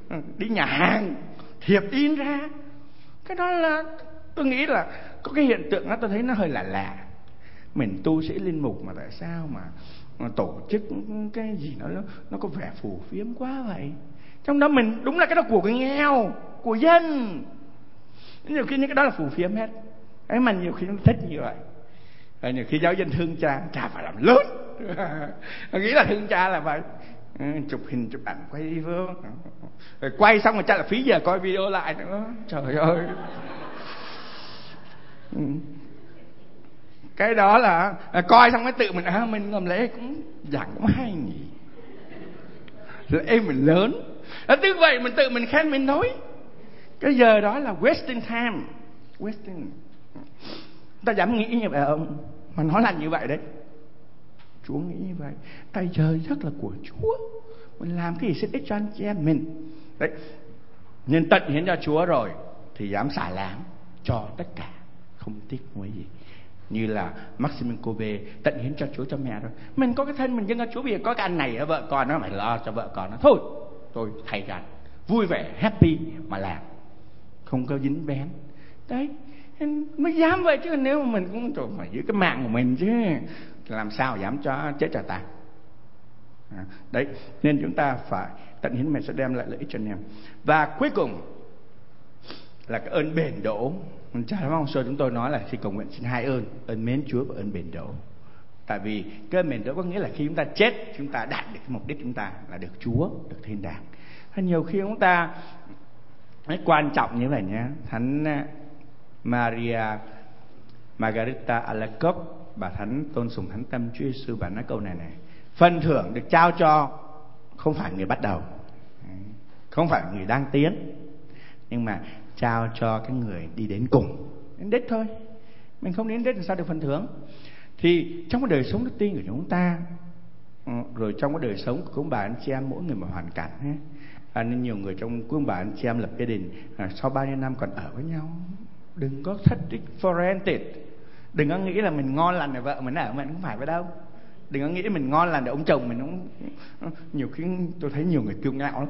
đi nhà hàng, thiệp in ra. Cái đó là tôi nghĩ là có cái hiện tượng đó tôi thấy nó hơi lạ lạ. Mình tu sĩ linh mục mà tại sao mà tổ chức cái gì nó có vẻ phù phiếm quá vậy? Trong đó mình đúng là cái đó của người nghèo, của dân. Nhiều khi những cái đó là phù phiếm hết. Ấy mà nhiều khi nó thích như vậy. Rồi nhiều khi giáo dân thương cha, cha phải làm lớn. Nghĩ là thương cha là vậy. Chụp hình chụp ảnh quay đi vô. Rồi quay xong rồi cha là phí giờ coi video lại nữa. Trời ơi. Cái đó là coi xong cái tự mình làm lễ cũng giảng cũng hay nhỉ. Lễ mình lớn. Tức vậy mình tự mình khen mình nói. Cái giờ đó là wasting time. Wasting. Ta dám nghĩ như vậy không? Mà nó là như vậy đấy. Chúa nghĩ như vậy. Tay trời rất là của Chúa. Mình làm cái gì sẽ ích cho anh chị em mình. Đấy. Nên tận hiến cho Chúa rồi thì dám xả láng cho tất cả, không tiếc nuối gì. Như là Maximilian Kolbe tận hiến cho Chúa cho mẹ rồi. Mình có cái thân mình dâng cho Chúa, bây giờ có cái anh này ở vợ con nó phải lo cho vợ con nó. Thôi tôi thay ra vui vẻ happy mà làm, không có dính bén. Đấy, mới dám vậy chứ nếu mà mình cũng phải giữ cái mạng của mình chứ làm sao dám cho chết trả ta. Đấy, nên chúng ta phải tận hiến, mình sẽ đem lại lợi ích cho anh em. Và cuối cùng là cái ơn bền đổ. Cha Thánh Ông Sơ chúng tôi nói là khi cầu nguyện xin hai ơn: ơn mến Chúa và ơn bền đổ. Tại vì cái ơn bền đổ có nghĩa là khi chúng ta chết, chúng ta đạt được cái mục đích chúng ta là được Chúa, được thiên đàng. Nhiều khi chúng ta quan trọng như vậy nhé. Thánh Maria Margarita Alacoque, bà thánh tôn sùng thánh tâm Chúa Giêsu, bà nói câu này này: phần thưởng được trao cho không phải người bắt đầu, không phải người đang tiến, nhưng mà trao cho cái người đi đến cùng, đến đích thôi. Mình không đến đích thì sao được phần thưởng? Thì trong cái đời sống đức tin của chúng ta, rồi trong cái đời sống của ông bà anh chị em, mỗi người một hoàn cảnh ấy. Nên nhiều người trong quý ông bà anh chị em lập gia đình sau bao nhiêu năm còn ở với nhau. Đừng có thất it for granted. Đừng có nghĩ là mình ngon lành để vợ mình ở, mình không phải vậy đâu. Đừng có nghĩ mình ngon lành để ông chồng mình không. Nhiều khi tôi thấy nhiều người kiêu ngạo lắm.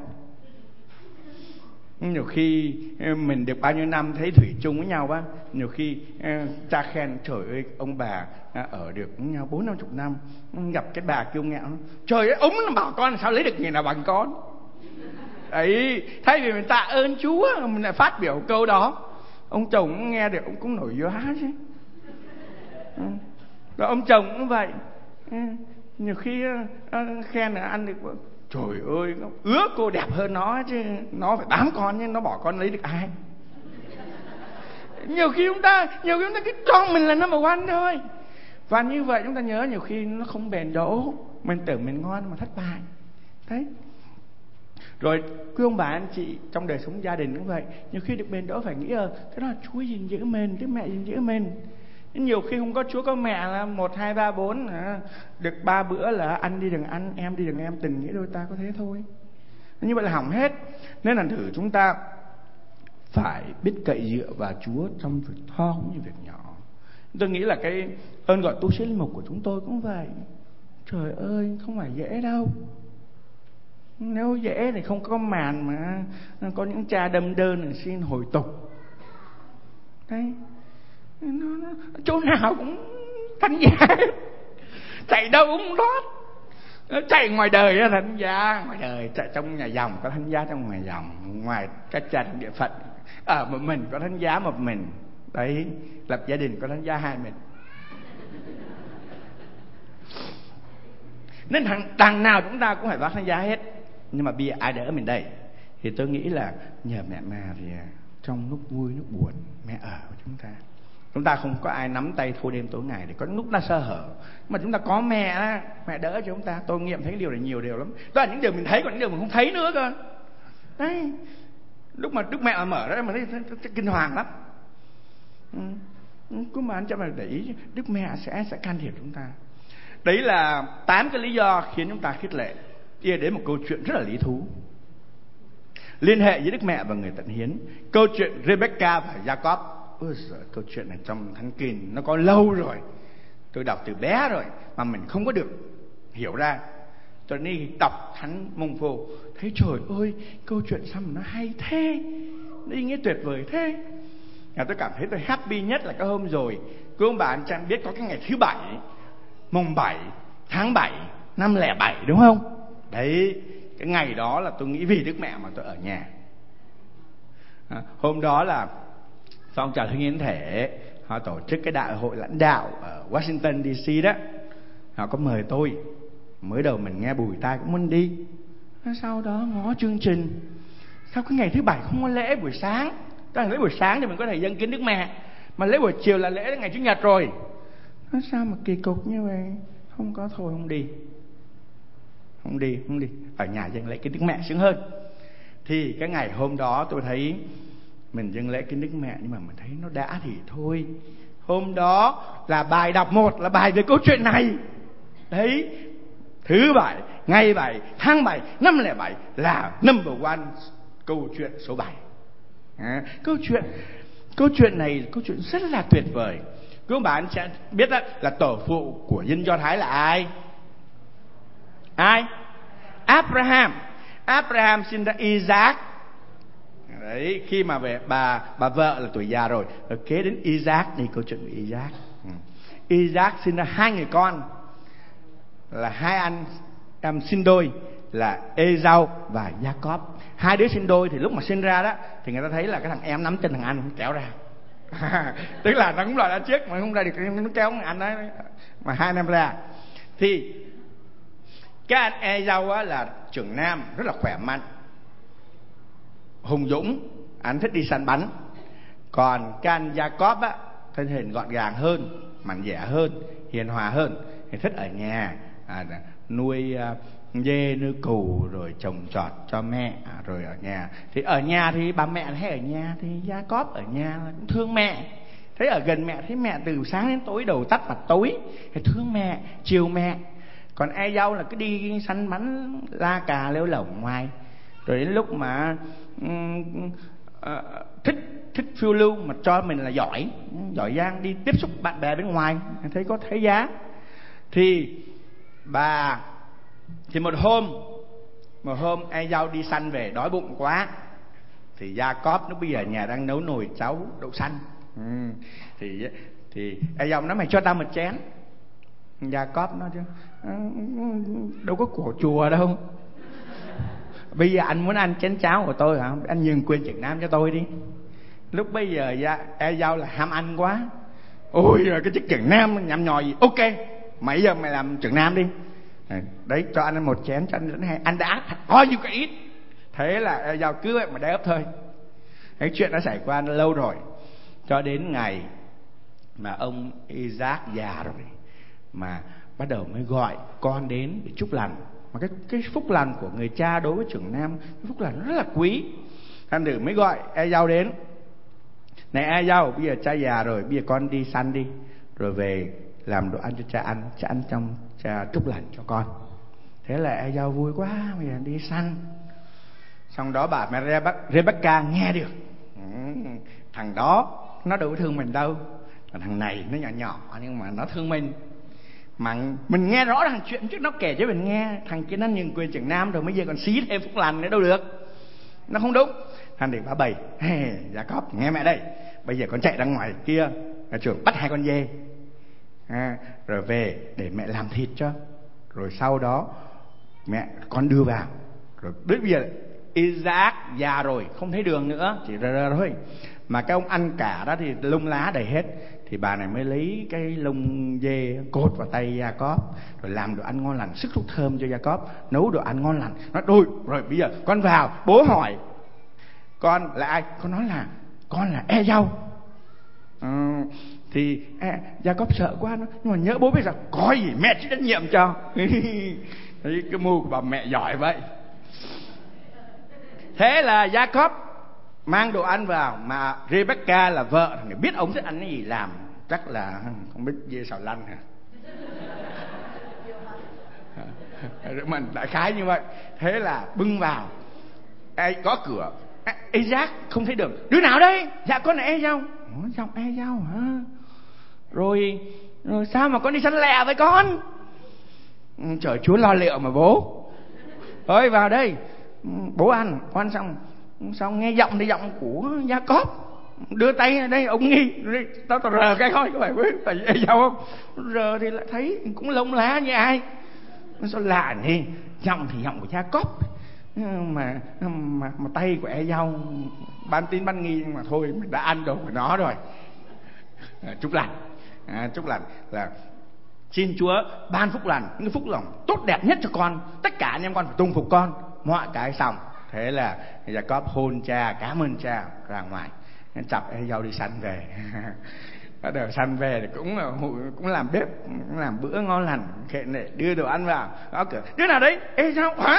Nhiều khi mình được bao nhiêu năm thấy thủy chung với nhau á, nhiều khi cha khen trời ơi ông bà ở được với nhau 40-50 năm, gặp cái bà kiêu ngạo, trời ơi ống nó bảo con sao lấy được người nào bằng con. Đấy, thay vì mình tạ ơn Chúa, mình lại phát biểu câu đó. Ông chồng nghe được ông cũng nổi gióa chứ. Rồi ông chồng cũng vậy. Nhiều khi khen là ăn được, trời ơi ước cô đẹp hơn nó chứ, nó phải 8 con nhưng nó bỏ con lấy được ai. Nhiều khi chúng ta cứ cho mình là number one thôi. Và như vậy chúng ta nhớ nhiều khi nó không bền đổ. Mình tưởng mình ngon mà thất bại. Đấy. Rồi quý ông bà anh chị trong đời sống gia đình cũng vậy. Nhiều khi được bền đổ phải nghĩ thế đó là Chúa gìn giữ mình, Đức Mẹ gìn giữ mình. Nhiều khi không có Chúa có mẹ là 1, 2, 3, 4 được 3 bữa là anh đi đừng ăn, em đi đừng em, tình nghĩa đôi ta có thế thôi. Như vậy là hỏng hết. Nên là thử chúng ta phải biết cậy dựa vào Chúa trong việc to cũng như việc nhỏ. Tôi nghĩ là cái ơn gọi tu sĩ linh mục của chúng tôi cũng vậy. Trời ơi không phải dễ đâu. Nếu dễ thì không có màn mà có những cha đâm đơn để xin hồi tục. Đấy, nó chỗ nào cũng thánh giá, chạy đâu cũng lót. Chạy ngoài đời là thánh giá, ngoài đời chạy trong nhà dòng có thánh giá, trong ngoài dòng, ngoài các trần địa phận ở một mình có thánh giá một mình. Đấy, lập gia đình có thánh giá hai mình. Nên đằng nào chúng ta cũng phải vác thánh giá hết. Nhưng mà bây giờ ai đỡ mình đây? Thì tôi nghĩ là nhờ mẹ mà thì trong lúc vui lúc buồn mẹ ở với chúng ta. Chúng ta không có ai nắm tay thâu đêm tối ngày để có lúc ta sơ hở, mà chúng ta có mẹ đỡ cho chúng ta. Tôi nghiệm thấy điều này nhiều điều lắm. Đó là những điều mình thấy, còn những điều mình không thấy nữa cơ. Đấy, lúc mà Đức Mẹ mở ra mà thấy kinh hoàng lắm. Cứ mà anh cho mà để ý, Đức Mẹ sẽ can thiệp chúng ta. Đấy là 8 cái lý do khiến chúng ta khích lệ. Đi đến một câu chuyện rất là lý thú liên hệ với Đức Mẹ và người tận hiến. Câu chuyện Rebecca và Jacob. Câu chuyện này trong Thánh Kinh nó có lâu rồi, tôi đọc từ bé rồi mà mình không có được hiểu ra. Tôi đi đọc Thánh Mông Phô, thấy trời ơi, câu chuyện sao mà nó hay thế, nó ý nghĩa tuyệt vời thế. Tôi cảm thấy tôi happy nhất là cái hôm rồi, quý ông bà anh chị biết có cái ngày thứ Bảy, mùng 7 tháng 7 năm 07, đúng không? Đấy, cái ngày đó là tôi nghĩ vì Đức Mẹ mà tôi ở nhà. Hôm đó là phong trào thanh niên thể họ tổ chức cái đại hội lãnh đạo ở Washington DC đó. Họ có mời tôi. Mới đầu mình nghe bùi tai cũng muốn đi. Sau đó ngó chương trình, sao cái ngày thứ Bảy không có lễ buổi sáng? Tức là lễ buổi sáng thì mình có thể dâng kính Đức Mẹ, mà lễ buổi chiều là lễ ngày Chủ nhật rồi. Sao mà kỳ cục như vậy? Không có, thôi không đi. Không đi. Ở nhà dâng lễ kính Đức Mẹ sướng hơn. Thì cái ngày hôm đó tôi thấy mình dâng lễ kính Đức Mẹ, nhưng mà mình thấy nó đã thì thôi. Hôm đó là bài đọc 1 là bài về câu chuyện này. Đấy, thứ Bảy, ngày 7 tháng 7 năm 07 là number one câu chuyện số 7. Câu chuyện này câu chuyện rất là tuyệt vời. Các bạn sẽ biết đó, là tổ phụ của dân Do Thái là ai? Abraham sinh ra Isaac. Đấy, khi mà về bà vợ là tuổi già rồi kế đến Isaac, thì câu chuyện của Isaac. Isaac sinh ra 2 người con, là 2 anh em sinh đôi là Esau và Jacob. 2 đứa sinh đôi thì lúc mà sinh ra đó thì người ta thấy là cái thằng em nắm chân thằng anh kéo ra. Tức là nó cũng là trước mà không ra được, nó kéo thằng anh đó, mà 2 anh em ra. Thì cái anh Esau á là trưởng nam, rất là khỏe mạnh, hùng dũng, anh thích đi săn bắn. Còn cái anh Jacob á, thân hình gọn gàng hơn, mạnh dẻ hơn, hiền hòa hơn, thì thích ở nhà nuôi dê, nuôi cừu, rồi trồng trọt cho mẹ, rồi ở nhà. Thì ở nhà thì bà mẹ hay ở nhà, thì Jacob ở nhà cũng thương mẹ. Thấy ở gần mẹ, thấy mẹ từ sáng đến tối đầu tắt mặt tối, thì thương mẹ, chiều mẹ. Còn Esau là cứ đi săn bắn la cà lêu lổng ngoài. Rồi đến lúc mà thích phiêu lưu mà cho mình là giỏi giang, đi tiếp xúc bạn bè bên ngoài, thấy có thấy giá. Thì một hôm Esau đi săn về đói bụng quá, thì Jacob lúc bây giờ nhà đang nấu nồi cháo đậu xanh. Thì Esau nói mày cho tao một chén. Jacob nói chứ đâu có của chùa đâu, bây giờ anh muốn ăn chén cháo của tôi hả? Anh nhường quyền trưởng nam cho tôi đi. Lúc bây giờ Esau là ham ăn quá. Ôi cái chức trưởng nam nhằm nhòi gì? Ok, mày giờ mày làm trưởng nam đi. Đấy, cho anh một chén, cho anh đã coi như cái ít. Thế là Esau cứ vậy mà đép thôi. Cái chuyện đã xảy qua lâu rồi, cho đến ngày mà ông Isaac già rồi mà bắt đầu mới gọi con đến để chúc lành. Mà cái phúc lành của người cha đối với trưởng nam, cái phúc lành rất là quý. Thành thử mới gọi Esau đến. Này Esau, bây giờ cha già rồi, bây giờ con đi săn đi, rồi về làm đồ ăn cho cha ăn, cha ăn trong cha chúc lành cho con. Thế là Esau vui quá, bây giờ đi săn. Xong đó bà mẹ Rebecca nghe được, thằng đó nó đâu có thương mình đâu, thằng này nó nhỏ nhỏ nhưng mà nó thương mình. Mà mình nghe rõ ràng chuyện trước nó kể cho mình nghe, thằng kia nó nhường quyền trưởng nam rồi, bây giờ còn xí thêm phúc lành nữa đâu được, nó không đúng. Thằng để bà bày, Jacob nghe mẹ đây, bây giờ con chạy ra ngoài kia nhà trường bắt 2 con dê, rồi về để mẹ làm thịt cho, rồi sau đó mẹ con đưa vào. Rồi bây giờ Isaac già rồi không thấy đường nữa, chỉ rờ thôi, mà cái ông ăn cả đó thì lông lá đầy hết. Thì bà này mới lấy cái lông dê cột vào tay Jacob, rồi làm đồ ăn ngon lành, sức thuốc thơm cho Jacob, nấu đồ ăn ngon lành. Nói đôi rồi bây giờ con vào, bố hỏi con là ai, con nói là con là Esau. Thì Jacob sợ quá, nhưng mà nhớ bố biết rằng có gì mẹ chịu trách nhiệm cho. Thấy cái mưu của bà mẹ giỏi vậy. Thế là Jacob mang đồ ăn vào, mà Rebecca là vợ thì biết ông thích ăn cái gì làm, chắc là không biết dê xào lăn hả. Mình đại khái như vậy. Thế là bưng vào, gõ cửa, Isaac không thấy đường, đứa nào đây? Dạ con là Esau. Giọng Esau hả? Rồi sao mà con đi săn lẹ với con? Trời, Chúa lo liệu mà bố. Ơi vào đây, bố ăn xong nghe giọng thì giọng của Gia-cốp. Đưa tay ra đây, ông nghi tao rờ cái coi có phải Ê-dâu không? Rờ thì lại thấy cũng lông lá như ai. Sao lạ nhỉ? Giọng thì giọng của Gia-cốp, mà tay của Ê-dâu ban tín ban nghi. Nhưng mà thôi, mình đã ăn đồ của nó rồi. Chúc lành là xin Chúa ban phúc lành, những phúc lòng tốt đẹp nhất cho con. Tất cả anh em con phải tung phục con. Mọi cái xong, thế là Gia-cốp hôn cha, cảm ơn cha, ra ngoài chọc Ê-dâu đi săn về. Bắt đầu săn về thì cũng làm bếp, cũng làm bữa ngon lành, khệ nệ đưa đồ ăn vào. Gõ cửa, đứa nào đấy? Ê-dâu hả?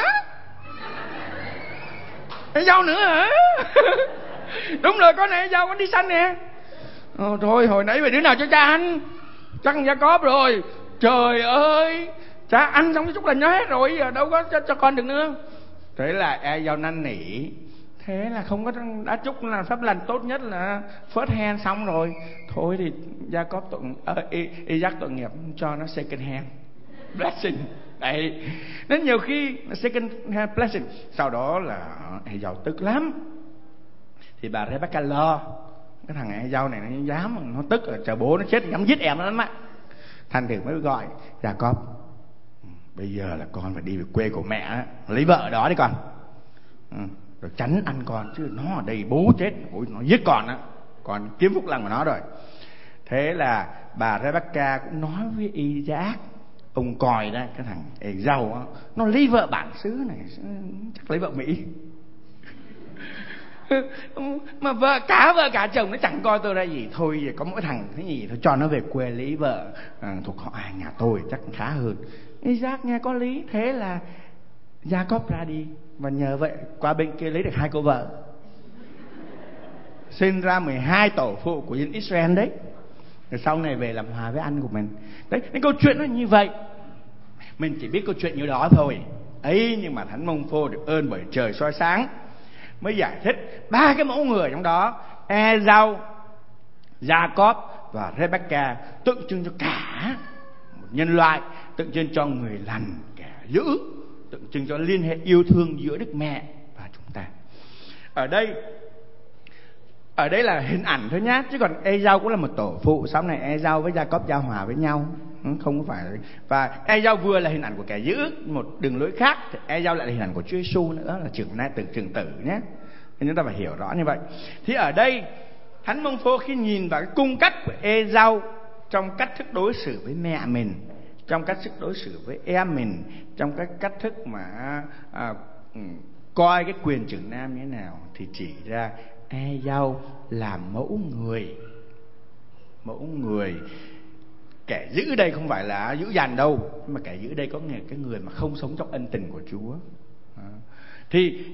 Ê-dâu nữa hả? Đúng rồi, con này Ê-dâu, con đi săn nè. Thôi hồi nãy về đứa nào cho cha ăn? Chắc Gia-cốp rồi. Trời ơi, cha ăn xong cái chút là nhớ hết rồi, giờ đâu có cho con được nữa. Thế là Ê-dâu năn nỉ. Thế là không có, đã chúc là phép lành tốt nhất là first hand xong rồi. Thôi thì Gia-cốp Isaac tội nghiệp, cho nó second hand blessing. Đấy, nên nhiều khi second hand blessing. Sau đó là Ê-dâu tức lắm. Thì bà Rebecca lo cái thằng Ê-dâu này nó dám, nó tức là chờ bố nó chết nhắm giết em nó lắm á. Thành thử mới gọi Gia-cốp, bây giờ là con phải đi về quê của mẹ, lấy vợ ở đó đi con, rồi tránh ăn con, chứ nó ở đây bố chết nó giết con á, còn kiếm phúc lành của nó rồi. Thế là bà Rebecca cũng nói với Isaac, ông còi đó, cái thằng Ê-dâu á, nó lấy vợ bản xứ này, chắc lấy vợ Mỹ. Mà vợ cả chồng nó chẳng coi tôi ra gì. Thôi có mỗi thằng cái gì thôi, cho nó về quê lấy vợ thuộc họ hàng nhà tôi chắc khá hơn. Isaac nghe có lý. Thế là Gia-cốp ra đi, và nhờ vậy qua bên kia lấy được 2 cô vợ, sinh ra 12 tổ phụ của dân Israel đấy. Rồi sau này về làm hòa với anh của mình. Đấy, cái câu chuyện nó như vậy. Mình chỉ biết câu chuyện như đó thôi ấy, nhưng mà Thánh Mông Phô được ơn bởi trời soi sáng mới giải thích 3 cái mẫu người trong đó: Ê-dâu, Gia-cốp và Rebecca, tượng trưng cho cả một nhân loại, tượng trưng cho người lành kẻ dữ, tượng trưng cho liên hệ yêu thương giữa Đức Mẹ và chúng ta. Ở đây là hình ảnh thôi nhá, chứ còn Ê-dâu cũng là một tổ phụ. Sau này Ê-dâu với Gia-cốp giao hòa với nhau, không có phải. Và Ê-dâu vừa là hình ảnh của kẻ dữ, một đường lối khác, thì Ê-dâu lại là hình ảnh của Chúa Giêsu nữa, là trưởng tử nhé. Nên chúng ta phải hiểu rõ như vậy. Thì ở đây Thánh Mông Phô khi nhìn vào cái cung cách của Ê-dâu trong cách thức đối xử với mẹ mình, trong cách thức đối xử với em mình, trong cái cách thức mà coi cái quyền trưởng nam như thế nào, thì chỉ ra Ê-dâu là mẫu người. Kẻ giữ đây không phải là dữ dằn đâu, mà kẻ giữ đây có nghĩa cái người mà không sống trong ân tình của Chúa. Thì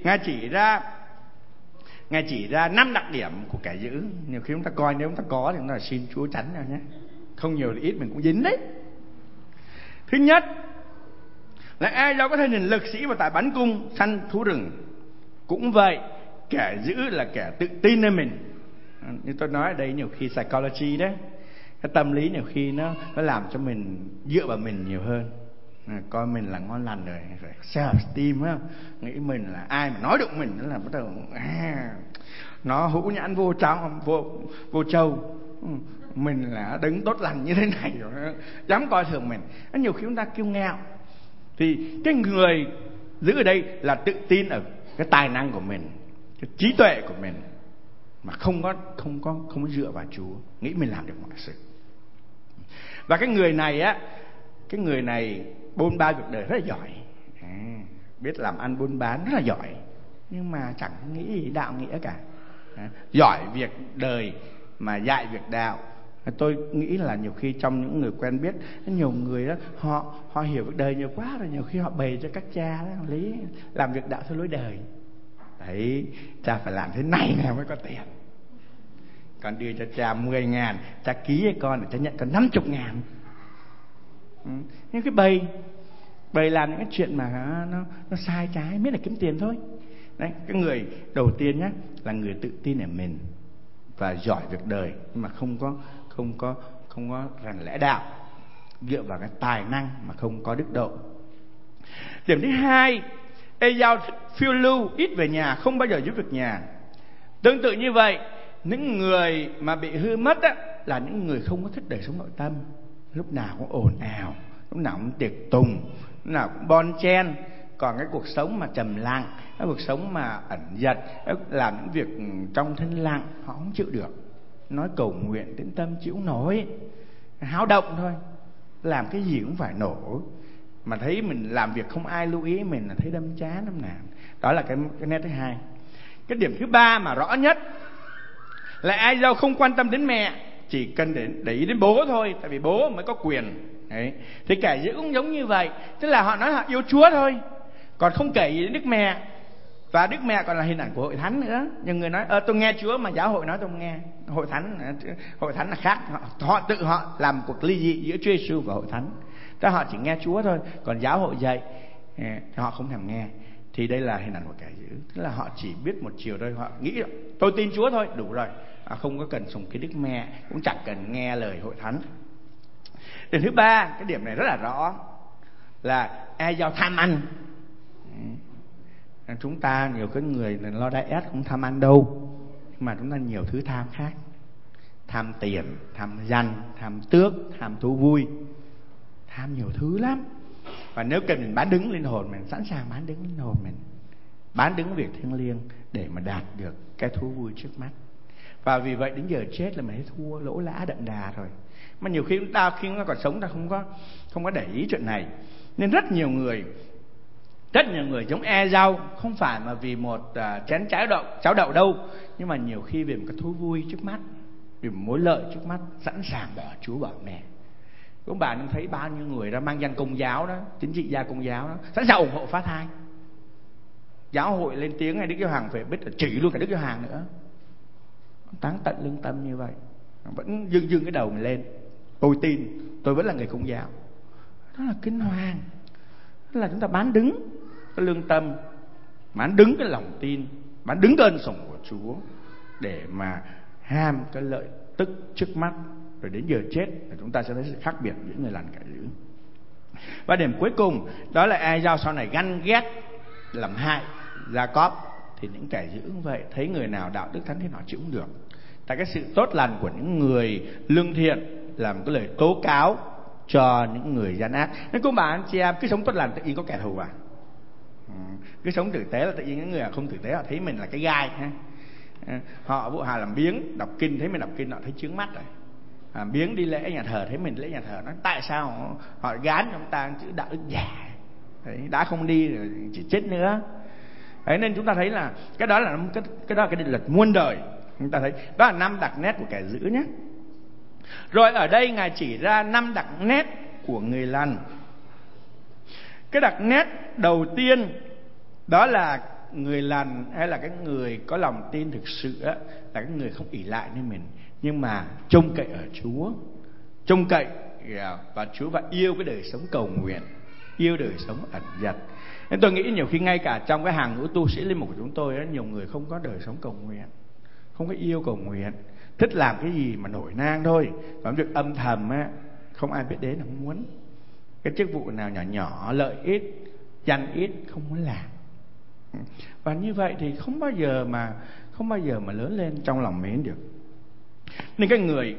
Ngài chỉ ra 5 đặc điểm của kẻ giữ. Nhiều khi chúng ta coi, nếu chúng ta có thì chúng ta xin Chúa tránh ra nhé, không nhiều thì ít mình cũng dính đấy. Thứ nhất là Ê-dâu có thân hình lực sĩ và tài bắn cung săn thú rừng. Cũng vậy, kẻ giữ là kẻ tự tin nơi mình. Như tôi nói ở đây, nhiều khi psychology đấy, cái tâm lý nhiều khi nó làm cho mình dựa vào mình nhiều hơn, coi mình là ngon lành rồi, self-esteem á, nghĩ mình là ai mà nói được mình nó là bắt đầu nó hữu nhãn vô châu, mình là đứng tốt lành như thế này rồi, dám coi thường mình. Nhiều khi chúng ta kiêu ngạo. Thì cái người giữ ở đây là tự tin ở cái tài năng của mình, cái trí tuệ của mình, mà không có dựa vào Chúa, nghĩ mình làm được mọi sự. Và cái người này bôn ba việc đời rất là giỏi, biết làm ăn buôn bán rất là giỏi, nhưng mà chẳng nghĩ gì đạo nghĩa cả. Giỏi việc đời mà dạy việc đạo. Tôi nghĩ là nhiều khi trong những người quen biết, nhiều người đó họ hiểu việc đời nhiều quá rồi, nhiều khi họ bày cho các cha đó lý làm việc đạo theo lối đời. Đấy, cha phải làm thế này nè mới có tiền. Con đưa cho cha 10.000, cha ký với con để cha nhận con 50.000. Nhưng cái bày làm những cái chuyện mà nó sai trái, miễn là kiếm tiền thôi. Đấy, cái người đầu tiên nhé là người tự tin ở mình và giỏi việc đời, nhưng mà không có rành lẽ đạo. dựa vào cái tài năng mà không có đức độ. Điểm thứ hai, Ê-dao thích phiêu lưu, ít về nhà, không bao giờ giúp việc nhà. Tương tự như vậy, những người mà bị hư mất á, là những người không có thích đời sống nội tâm, lúc nào cũng ồn ào, lúc nào cũng tiệc tùng, lúc nào cũng bon chen. Còn cái cuộc sống mà trầm lặng, cái cuộc sống mà ẩn dật, làm những việc trong thinh lặng, họ không chịu được. Nói cầu nguyện tĩnh tâm chịu nổi, háo động thôi, làm cái gì cũng phải nổ. Mà thấy mình làm việc không ai lưu ý mình là thấy đâm chán lắm nào. Đó là cái nét thứ hai. Cái điểm thứ ba mà rõ nhất là Ê-dao không quan tâm đến mẹ, chỉ cần để ý đến bố thôi, tại vì bố mới có quyền. Đấy. Thì kẻ dữ cũng giống như vậy, tức là họ nói họ yêu Chúa thôi, còn không kể gì đến Đức Mẹ. Và Đức Mẹ còn là hình ảnh của hội thánh nữa. Nhưng người nói tôi nghe Chúa mà giáo hội nói tôi không nghe. Hội thánh là khác. Họ tự họ làm cuộc ly dị giữa Chúa Giêsu và hội thánh. Tức họ chỉ nghe Chúa thôi, còn giáo hội dạy thì họ không thèm nghe. Thì đây là hình ảnh của kẻ dữ. Tức là họ chỉ biết một chiều thôi. Họ nghĩ tôi tin Chúa thôi, đủ rồi. Không có cần sùng kính Đức Mẹ, cũng chẳng cần nghe lời hội thánh. Điểm thứ ba, cái điểm này rất là rõ, là Ê-dao tham ăn. Chúng ta nhiều cái người lo diet không tham ăn đâu, mà chúng ta nhiều thứ tham khác. Tham tiền, tham danh, tham tước, tham thú vui, tham nhiều thứ lắm. Và nếu cần mình bán đứng linh hồn, mình sẵn sàng bán đứng linh hồn mình, bán đứng việc thiêng liêng để mà đạt được cái thú vui trước mắt. Và vì vậy đến giờ chết là mình thấy thua lỗ lã đậm đà rồi. Mà nhiều khi chúng ta khi chúng ta còn sống ta không có để ý chuyện này. Nên rất nhiều người giống Ê-dao, không phải mà vì một chén cháo đậu đâu, nhưng mà nhiều khi vì một cái thú vui trước mắt, vì một mối lợi trước mắt, sẵn sàng bỏ Chúa bỏ mẹ. Các bạn thấy bao nhiêu người ra mang danh Công giáo đó, chính trị gia Công giáo đó, sẵn sàng ủng hộ phá thai. Giáo hội lên tiếng hay Đức Giáo Hoàng phải biết chỉ luôn cả Đức Giáo Hoàng nữa. Táng tận lương tâm như vậy, vẫn dưng cái đầu mình lên, tôi tin, tôi vẫn là người Công giáo. Đó là kinh hoàng. Đó là chúng ta bán đứng cái lương tâm, bán đứng cái lòng tin, bán đứng cái ân sủng của Chúa để mà ham cái lợi tức trước mắt. Rồi đến giờ chết là chúng ta sẽ thấy sự khác biệt giữa người lành kẻ dữ. Và điểm cuối cùng đó là Ê-dao sau này ganh ghét làm hại Gia-cóp. Thì những kẻ dữ cũng vậy, thấy người nào đạo đức thánh thì họ chịu không được. Tại cái sự tốt lành của những người lương thiện là một cái lời tố cáo cho những người gian ác. Nên cô bà anh chị em, cứ sống tốt lành tự nhiên có kẻ thù à? Cứ sống tử tế là tự nhiên những người không tử tế họ thấy mình là cái gai ha. Họ vụ hà làm biếng, đọc kinh thấy mình đọc kinh họ thấy chướng mắt rồi. Biếng đi lễ nhà thờ thấy mình lễ nhà thờ, nói tại sao họ gán chúng ta chữ đạo đức giả. Đấy, đã không đi rồi chỉ chết nữa. Đấy, nên chúng ta thấy là cái đó là cái định luật muôn đời. Chúng ta thấy đó là 5 đặc nét của kẻ dữ nhé. Rồi ở đây Ngài chỉ ra 5 đặc nét của người lành. Cái đặc nét đầu tiên đó là người lành hay là cái người có lòng tin thực sự á, là cái người không ỷ lại nơi mình, nhưng mà trông cậy ở Chúa, trông cậy vào Chúa và yêu cái đời sống cầu nguyện, yêu đời sống ẩn dật. Nên tôi nghĩ nhiều khi ngay cả trong cái hàng ngũ tu sĩ linh mục của chúng tôi á, nhiều người không có đời sống cầu nguyện, không có yêu cầu nguyện, thích làm cái gì mà nổi nang thôi. Còn việc âm thầm á, không ai biết đến, không muốn. Cái chức vụ nào nhỏ nhỏ, lợi ít, danh ít, không muốn làm. Và như vậy thì không bao giờ mà lớn lên trong lòng mến được. Nên cái người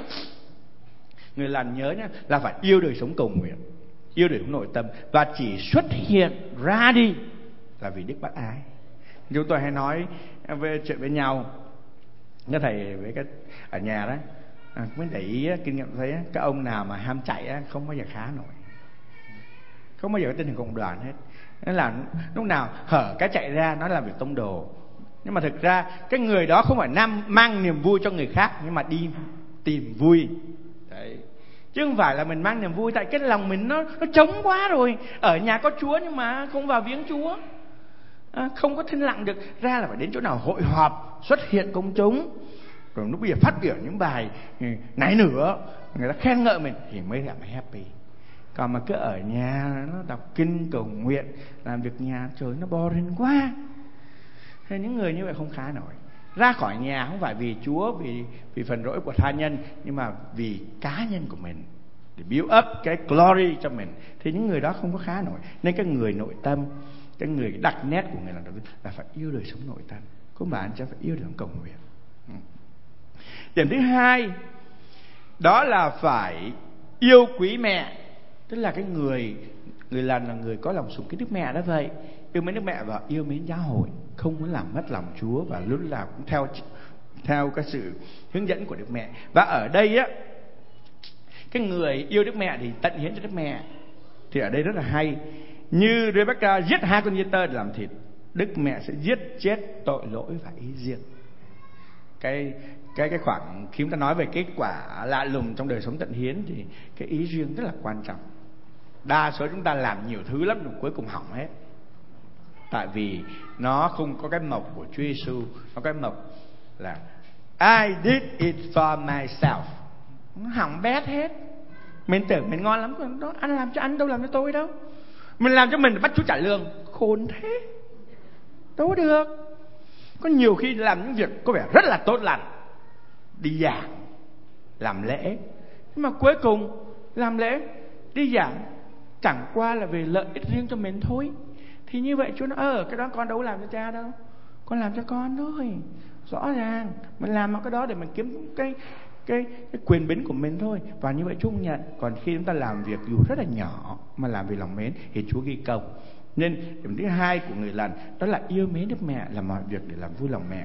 người lành nhớ nhá, là phải yêu đời sống cầu nguyện, yêu đời sống nội tâm, và chỉ xuất hiện ra đi là vì đức bác ái. Chúng tôi hay nói về chuyện với nhau, cái thầy với cái ở nhà đó, mới để ý kinh nghiệm thấy cái ông nào mà ham chạy không bao giờ khá nổi, không bao giờ có tinh thần cộng đoàn hết. Nên là lúc nào hở cái chạy ra nó làm việc tông đồ. Nhưng mà thực ra cái người đó không phải mang niềm vui cho người khác, nhưng mà đi tìm vui. Đấy. Chứ không phải là mình mang niềm vui, tại cái lòng mình nó trống quá rồi. Ở nhà có Chúa nhưng mà không vào viếng Chúa, không có thinh lặng được, ra là phải đến chỗ nào hội họp, xuất hiện công chúng, rồi lúc bây giờ phát biểu những bài nãy nữa người ta khen ngợi mình thì mới cảm thấy happy. Còn mà cứ ở nhà nó đọc kinh cầu nguyện, làm việc nhà, trời nó boring quá. Thế những người như vậy không khá nổi. Ra khỏi nhà không phải vì Chúa, vì phần lỗi của tha nhân, nhưng mà vì cá nhân của mình, để build up cái glory cho mình, thì những người đó không có khá nổi. Nên cái người nội tâm, cái người đặc nét của người làm đầu tư là phải yêu đời sống nội tâm. Các bạn phải yêu đời sống cầu nguyện. Điểm thứ hai đó là phải yêu quý mẹ. Tức là cái người làm là người có lòng sủng kính Đức Mẹ đó vậy. Yêu mến Đức Mẹ và yêu mến giáo hội, không muốn làm mất lòng Chúa, và lúc nào cũng theo cái sự hướng dẫn của Đức Mẹ. Và ở đây á, cái người yêu Đức Mẹ thì tận hiến cho Đức Mẹ. Thì ở đây rất là hay. Như Rebecca giết 2 con dê-tơ để làm thịt, Đức Mẹ sẽ giết chết tội lỗi và ý riêng. Cái khoảng khi chúng ta nói về kết quả lạ lùng trong đời sống tận hiến thì cái ý riêng rất là quan trọng. Đa số chúng ta làm nhiều thứ lắm rồi cuối cùng hỏng hết. Tại vì nó không có cái mộc của Chúa Giêsu. Nó có cái mộc là I did it for myself. Nó hỏng bét hết. Mình tưởng mình ngon lắm, đó anh làm cho anh đâu làm cho tôi đâu. Mình làm cho mình bắt Chúa trả lương, khôn thế, đâu được. Có nhiều khi làm những việc có vẻ rất là tốt lành, đi giảng, làm lễ, nhưng mà cuối cùng làm lễ, đi giảng chẳng qua là về lợi ích riêng cho mình thôi. Thì như vậy Chúa nói cái đó con đâu làm cho cha đâu, con làm cho con thôi. Rõ ràng mình làm cái đó để mình kiếm cái quyền bính của mình thôi. Và như vậy Chúa không nhận. Còn khi chúng ta làm việc dù rất là nhỏ mà làm vì lòng mến thì Chúa ghi công. Nên điểm thứ hai của người lành đó là yêu mến Đức Mẹ, làm mọi việc để làm vui lòng mẹ.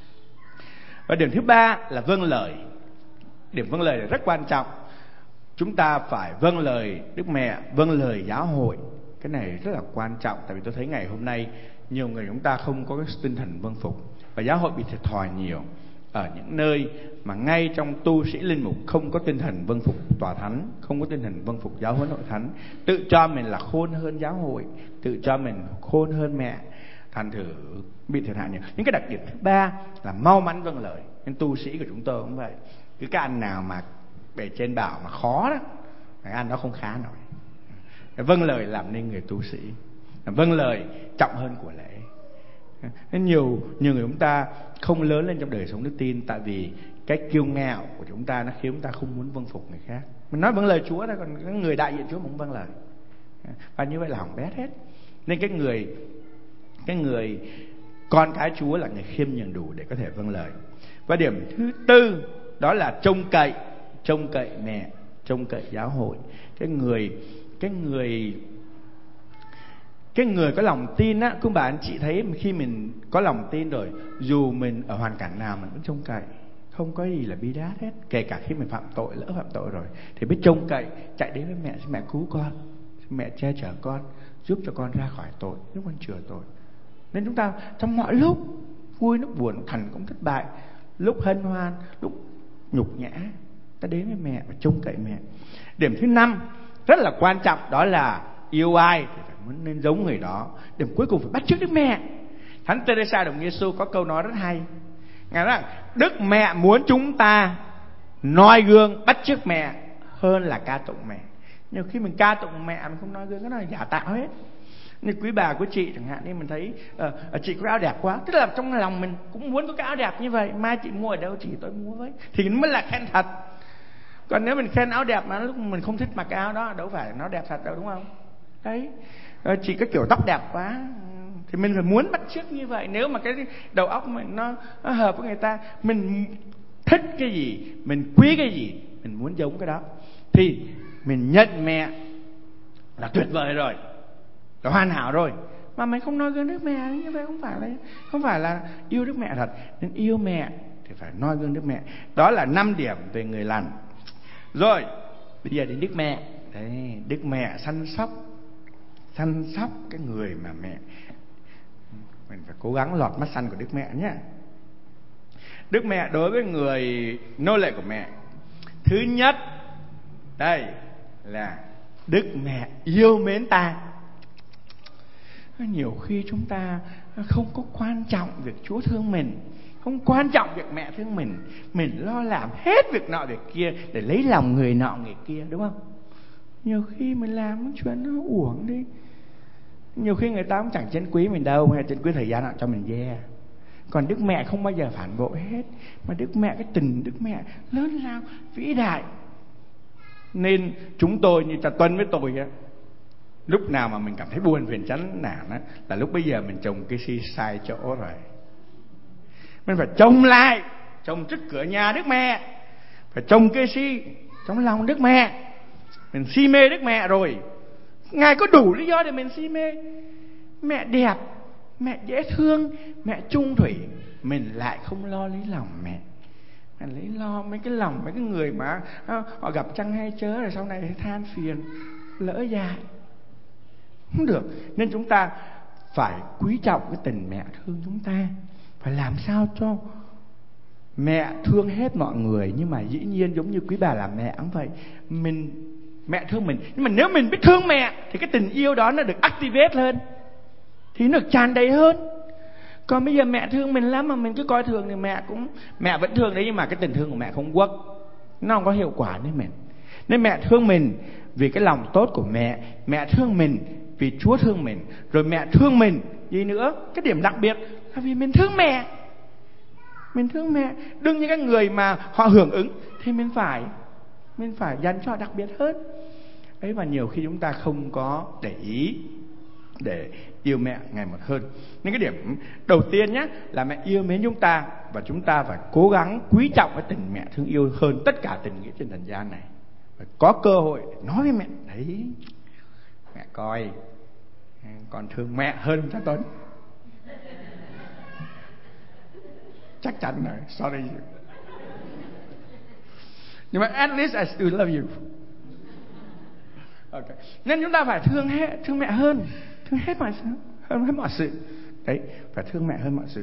Và điểm thứ ba là vâng lời. Điểm vâng lời là rất quan trọng. Chúng ta phải vâng lời Đức Mẹ, vâng lời giáo hội. Cái này rất là quan trọng. Tại vì tôi thấy ngày hôm nay nhiều người chúng ta không có cái tinh thần vâng phục, và giáo hội bị thiệt thòi nhiều ở những nơi mà ngay trong tu sĩ linh mục không có tinh thần vâng phục tòa thánh, không có tinh thần vâng phục giáo huấn hội thánh, tự cho mình là khôn hơn giáo hội, tự cho mình khôn hơn mẹ, thành thử bị thiệt hại nhiều. Những cái đặc điểm thứ ba là mau mắn vâng lời. Nên tu sĩ của chúng tôi cũng vậy. Cứ cái anh nào mà bề trên bảo mà khó đó, cái anh đó không khá nổi. Vâng lời làm nên người tu sĩ. Vâng lời trọng hơn của lễ. Nên nhiều người chúng ta không lớn lên trong đời sống đức tin, tại vì cái kiêu ngạo của chúng ta nó khiến chúng ta không muốn vâng phục người khác. Mình nói vâng lời Chúa đó, còn cái người đại diện Chúa cũng vâng lời, và như vậy là hỏng bét hết. Nên cái người con cái Chúa là người khiêm nhường đủ để có thể vâng lời. Và điểm thứ tư đó là trông cậy mẹ, trông cậy giáo hội. Cái người có lòng tin á, các bạn chị thấy khi mình có lòng tin rồi, dù mình ở hoàn cảnh nào mình cũng trông cậy, không có gì là bi đát hết. Kể cả khi mình lỡ phạm tội rồi thì biết trông cậy, chạy đến với mẹ, xin mẹ cứu con, xin mẹ che chở con, giúp cho con ra khỏi tội lúc con chừa tội. Nên chúng ta trong mọi lúc vui lúc buồn, thành công thất bại, lúc hân hoan, lúc nhục nhã, ta đến với mẹ và trông cậy mẹ. Điểm thứ 5 rất là quan trọng, đó là yêu ai thì phải muốn nên giống người đó. Điểm cuối cùng phải bắt chước Đức Mẹ. Thánh Teresa Đồng Giêsu có câu nói rất hay. Ngài nói rằng Đức Mẹ muốn chúng ta noi gương bắt chước mẹ hơn là ca tụng mẹ. Nhiều khi mình ca tụng mẹ mình không noi gương, cái đó là giả tạo hết. Như quý bà của chị chẳng hạn, nên mình thấy chị có áo đẹp quá, tức là trong lòng mình cũng muốn có cái áo đẹp như vậy. Mai chị mua ở đâu chị tôi mua với, thì mới là khen thật. Còn nếu mình khen áo đẹp mà lúc mình không thích mặc cái áo đó, đâu phải nó đẹp thật đâu, đúng không? Đấy, chị có kiểu tóc đẹp quá thì mình phải muốn bắt chước như vậy. Nếu mà cái đầu óc mình nó hợp với người ta, mình thích cái gì, mình quý cái gì, mình muốn giống cái đó, thì mình nhận mẹ là tuyệt vời rồi, là hoàn hảo rồi. Mà mình không noi gương Đức Mẹ như vậy không phải là yêu Đức Mẹ thật. Nên yêu mẹ thì phải noi gương Đức Mẹ. Đó là 5 điểm về người lành. Rồi bây giờ đến Đức Mẹ. Đấy, Đức Mẹ săn sóc cái người mà mẹ. Mình phải cố gắng lọt mắt xanh của Đức Mẹ nhé. Đức Mẹ đối với người nô lệ của mẹ, thứ nhất đây là Đức Mẹ yêu mến ta. Nhiều khi chúng ta không có quan trọng việc Chúa thương mình, không quan trọng việc mẹ thương mình lo làm hết việc nọ việc kia để lấy lòng người nọ người kia, đúng không? Nhiều khi mình làm chuyện nó uổng đi. Nhiều khi người ta cũng chẳng trân quý mình đâu, hay trân quý thời gian nào cho mình Còn Đức Mẹ không bao giờ phản bội hết. Mà Đức Mẹ, cái tình Đức Mẹ lớn lao, vĩ đại. Nên chúng tôi, như cha Tuấn với tôi á, lúc nào mà mình cảm thấy buồn phiền chán nản á, là lúc bây giờ mình trồng cây si sai chỗ rồi. Mình phải trồng lại, trồng trước cửa nhà Đức Mẹ, phải trồng cây si trong lòng Đức Mẹ. Mình si mê Đức Mẹ rồi, Ngài có đủ lý do để mình si mê. Mẹ đẹp, mẹ dễ thương, mẹ chung thủy, mình lại không lo lấy lòng mẹ. Mình lấy lo mấy cái lòng mấy cái người mà họ gặp trăng hay chớ rồi sau này than phiền lỡ dại. Không được. Nên chúng ta phải quý trọng cái tình mẹ thương chúng ta. Phải làm sao cho mẹ thương hết mọi người. Nhưng mà dĩ nhiên giống như quý bà làm mẹ cũng vậy, mẹ thương mình. Nhưng mà nếu mình biết thương mẹ thì cái tình yêu đó nó được activate lên, thì nó được tràn đầy hơn. Còn bây giờ mẹ thương mình lắm mà mình cứ coi thường thì mẹ vẫn thương đấy, nhưng mà cái tình thương của mẹ không work, nó không có hiệu quả với mình. Nên mẹ thương mình vì cái lòng tốt của mẹ, mẹ thương mình vì Chúa thương mình, rồi mẹ thương mình gì nữa, cái điểm đặc biệt là vì mình thương mẹ. Mình thương mẹ. Đừng như các người mà họ hưởng ứng thì mình phải dành cho họ đặc biệt hơn ấy. Và nhiều khi chúng ta không có để ý để yêu mẹ ngày một hơn. Nên cái điểm đầu tiên nhé là mẹ yêu mến chúng ta, và chúng ta phải cố gắng quý trọng cái tình mẹ thương yêu hơn tất cả tình nghĩa trên trần gian này. Phải có cơ hội để nói với mẹ, đấy mẹ coi con thương mẹ hơn cha Tuấn. Chắc chắn rồi, sorry. Nhưng mà at least I still love you. Okay. Nên chúng ta phải thương mẹ hơn, thương hết mọi sự. Đấy, phải thương mẹ hơn mọi sự.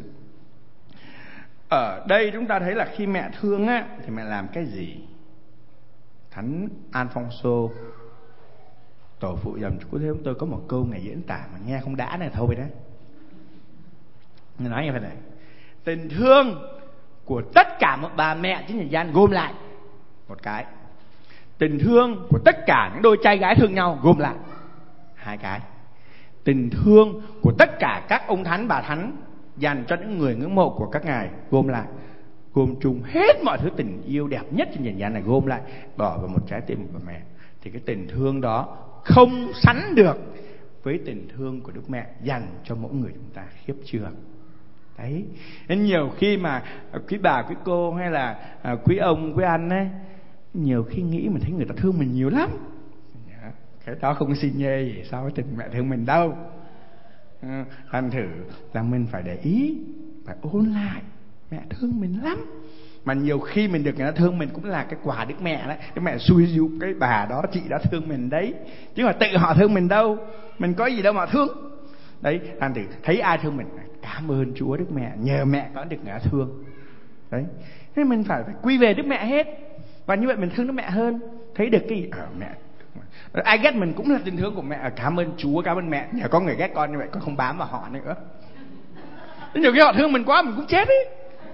Ở đây chúng ta thấy là khi mẹ thương á thì mẹ làm cái gì? Thánh Alfonso tổ phụ dòng Chúa Thế chúng tôi có một câu ngày diễn tả mà nghe không đã này thôi đấy. Người nói như vậy này: tình thương của tất cả một bà mẹ trên nhân gian gom lại một cái, tình thương của tất cả những đôi trai gái thương nhau gom lại hai cái, tình thương của tất cả các ông thánh bà thánh dành cho những người ngưỡng mộ của các ngài gom lại, gom chung hết mọi thứ tình yêu đẹp nhất trên nhân gian này gom lại, bỏ vào một trái tim của mẹ. Thì cái tình thương đó không sánh được với tình thương của Đức Mẹ dành cho mỗi người chúng ta, khiếp chưa? Đấy. Nên nhiều khi mà quý bà, quý cô hay là quý ông, quý anh ấy, nhiều khi nghĩ mình thấy người ta thương mình nhiều lắm. Cái đó không xin nhê gì so với tình mẹ thương mình đâu. Thành thử là mình phải để ý, phải ôn lại, mẹ thương mình lắm. Mà nhiều khi mình được người ta thương mình cũng là cái quà Đức Mẹ đấy. Đức Mẹ xui giúp cái bà đó, chị đã thương mình đấy, chứ mà tự họ thương mình đâu. Mình có gì đâu mà thương. Đấy, thành thử thấy ai thương mình, cảm ơn Chúa Đức Mẹ, nhờ mẹ có được người ta thương. Đấy, nên mình phải quy về Đức Mẹ hết. Và như vậy mình thương Đức Mẹ hơn. Thấy được cái gì ở mẹ, ai ghét mình cũng là tình thương của mẹ. Cảm ơn Chúa, cảm ơn mẹ, nhờ có người ghét con như vậy con không bám vào họ nữa. Nhiều khi họ thương mình quá mình cũng chết ấy.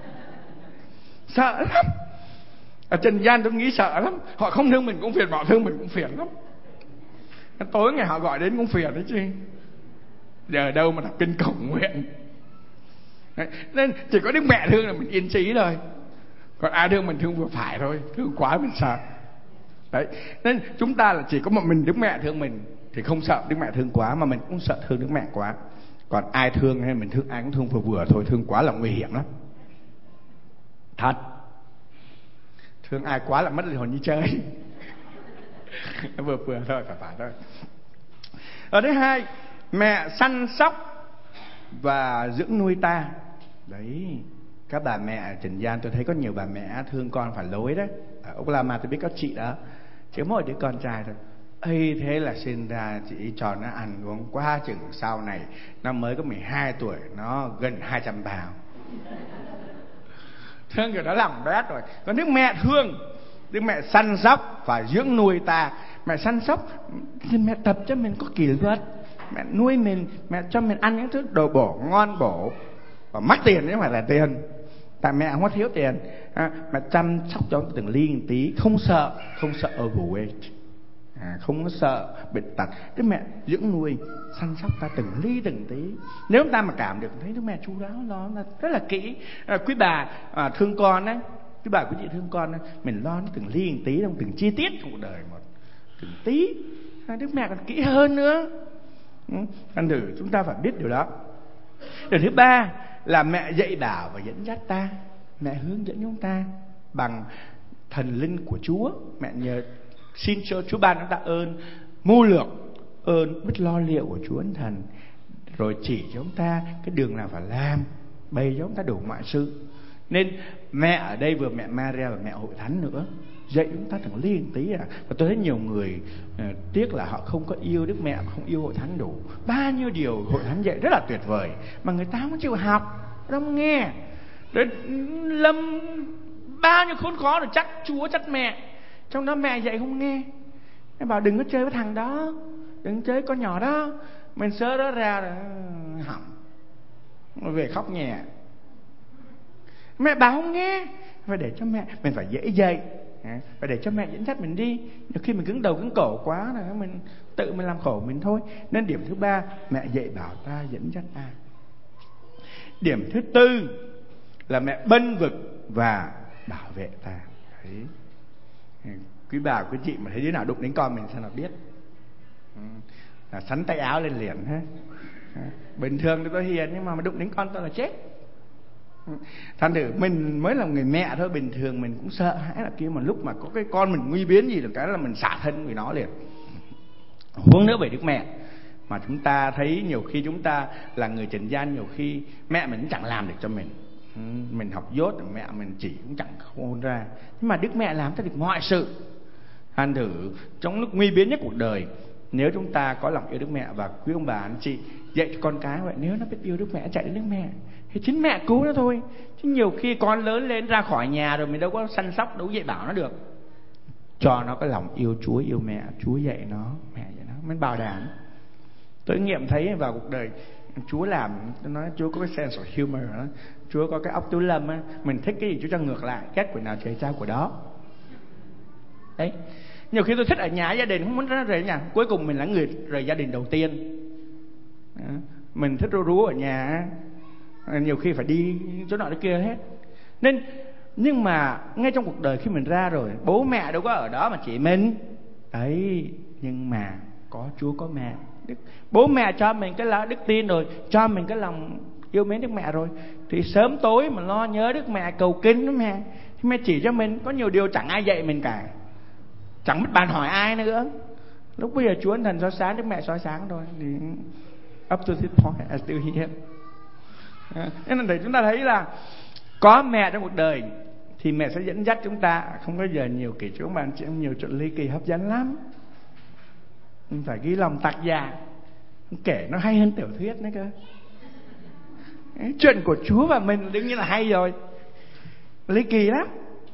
Sợ lắm. Ở trần gian tôi nghĩ sợ lắm. Họ không thương mình cũng phiền, họ thương mình cũng phiền lắm. Tối ngày họ gọi đến cũng phiền đấy chứ. Giờ đâu mà đọc kinh cầu nguyện. Đấy. Nên chỉ có Đức Mẹ thương là mình yên trí thôi. Còn ai thương mình thương vừa phải thôi. Thương quá mình sợ. Đấy. Nên chúng ta là chỉ có một mình Đức Mẹ thương mình thì không sợ Đức Mẹ thương quá, mà mình cũng sợ thương Đức Mẹ quá. Còn ai thương hay mình thương ai cũng thương vừa vừa thôi. Thương quá là nguy hiểm lắm. Thật. Thương ai quá là mất linh hồn như chơi. Vừa vừa thôi, phải thôi. Ở thứ hai, mẹ săn sóc và dưỡng nuôi ta. Đấy, các bà mẹ ở trần gian tôi thấy có nhiều bà mẹ thương con phải lối đấy. Ở Oklahoma tôi biết có chị đó, chỉ có một đứa con trai thôi. Ây, thế là sinh ra chị cho nó ăn uống quá chừng, sau này nó mới có 12 tuổi, nó gần 200 pound. Thương kiểu đó lòng bét rồi. Còn Đức Mẹ thương, Đức Mẹ săn sóc và dưỡng nuôi ta. Mẹ săn sóc thì mẹ tập cho mình có kỷ luật, mẹ nuôi mình, mẹ cho mình ăn những thứ đồ bổ ngon bổ và mắc tiền chứ không phải là tiền. Tại mẹ không có thiếu tiền. Mẹ chăm sóc cho từng ly từng tí, không sợ overweight, không có sợ bệnh tật. Đức Mẹ dưỡng nuôi săn sóc ta từng ly từng tí. Nếu chúng ta mà cảm được thấy Đức Mẹ chú đáo, nó rất là kỹ. Quý bà thương con đấy, Quý bà quý chị thương con, mình lo từng ly từng tí, từng chi tiết trong cuộc đời một, từng tí. Đức mẹ còn kỹ hơn nữa. Thành thử chúng ta phải biết điều đó. Điều thứ ba là mẹ dạy bảo và dẫn dắt ta. Mẹ hướng dẫn chúng ta bằng thần linh của Chúa. Mẹ nhờ xin cho Chúa ban chúng ta ơn mưu lược, ơn biết lo liệu của Chúa Thánh Thần, rồi chỉ cho chúng ta cái đường nào phải làm, bày cho chúng ta đủ mọi sự. Nên mẹ ở đây vừa mẹ Maria và mẹ Hội Thánh nữa, dạy chúng ta từng ly từng tí. Và tôi thấy nhiều người tiếc là họ không có yêu Đức Mẹ, không yêu Hội Thánh đủ. Bao nhiêu điều Hội Thánh dạy rất là tuyệt vời mà người ta không chịu học, không nghe. Đấy, lâm bao nhiêu khốn khó rồi chắc Chúa chắc mẹ, trong đó mẹ dạy không nghe. Em bảo đừng có chơi với thằng đó, đừng chơi con nhỏ đó, mình sớ đó ra rồi hỏng, về khóc nhẹ. Mẹ bảo không nghe, phải để cho mẹ, mình phải dễ dạy, phải để cho mẹ dẫn dắt mình đi. Nhiều khi mình cứng đầu cứng cổ quá là mình tự mình làm khổ mình thôi. Nên điểm thứ ba, mẹ dạy bảo ta, dẫn dắt ta. Điểm thứ tư là mẹ bênh vực và bảo vệ ta. Đấy. Quý bà quý chị mà thấy đứa nào đụng đến con mình sao nào biết, là sắn tay áo lên liền hết. Bình thường thì tôi hiền, nhưng mà đụng đến con tôi là chết. Thành thử mình mới là người mẹ thôi, bình thường mình cũng sợ hãi là kia, mà lúc mà có cái con mình nguy biến gì được cái là mình xả thân vì nó liền. Huống nữa về Đức Mẹ mà chúng ta thấy nhiều khi chúng ta là người trần gian, nhiều khi mẹ mình cũng chẳng làm được cho mình. Mình học dốt, mẹ mình chỉ cũng chẳng khôn ra, nhưng mà Đức Mẹ làm cho được mọi sự. Thành thử trong lúc nguy biến nhất cuộc đời, nếu chúng ta có lòng yêu Đức Mẹ, và quý ông bà anh chị dạy cho con cái vậy, nếu nó biết yêu Đức Mẹ, chạy đến Đức Mẹ thì chính mẹ cứu nó thôi. Chứ nhiều khi con lớn lên ra khỏi nhà rồi mình đâu có săn sóc, đâu có dạy bảo nó được. Cho nó cái lòng yêu Chúa, yêu mẹ, Chúa dạy nó, mẹ dạy nó, mới bảo đảm. Tôi nghiệm thấy vào cuộc đời Chúa làm, tôi nói Chúa có cái sense of humor đó. Chúa có cái óc Tú Lâm á, mình thích cái gì Chúa cho ngược lại, ghét của nào trời trao của đó. Đấy. Nhiều khi tôi thích ở nhà gia đình, không muốn ra rời nhà, cuối cùng mình là người rời gia đình đầu tiên. Mình thích ru rú ở nhà, nhiều khi phải đi chỗ nọ chỗ kia hết. Nên nhưng mà ngay trong cuộc đời khi mình ra rồi, bố mẹ đâu có ở đó mà chỉ mình. Đấy, nhưng mà có Chúa có mẹ. Bố mẹ cho mình cái đức tin rồi, cho mình cái lòng yêu mến Đức Mẹ rồi, thì sớm tối mà lo nhớ Đức Mẹ, cầu kinh Đức Mẹ, thì mẹ chỉ cho mình. Có nhiều điều chẳng ai dạy mình cả, chẳng biết bàn hỏi ai nữa. Lúc bây giờ Chúa Thần soi sáng, Đức Mẹ soi sáng thôi, thì up to this point I still here. Nên là để chúng ta thấy là có mẹ trong cuộc đời thì mẹ sẽ dẫn dắt chúng ta. Không có giờ nhiều kể chú bạn chị, nhiều chuyện ly kỳ hấp dẫn lắm, mình phải ghi lòng tạc giả, kể nó hay hơn tiểu thuyết nữa cơ. Chuyện của Chúa và mình đương nhiên là hay rồi, ly kỳ lắm.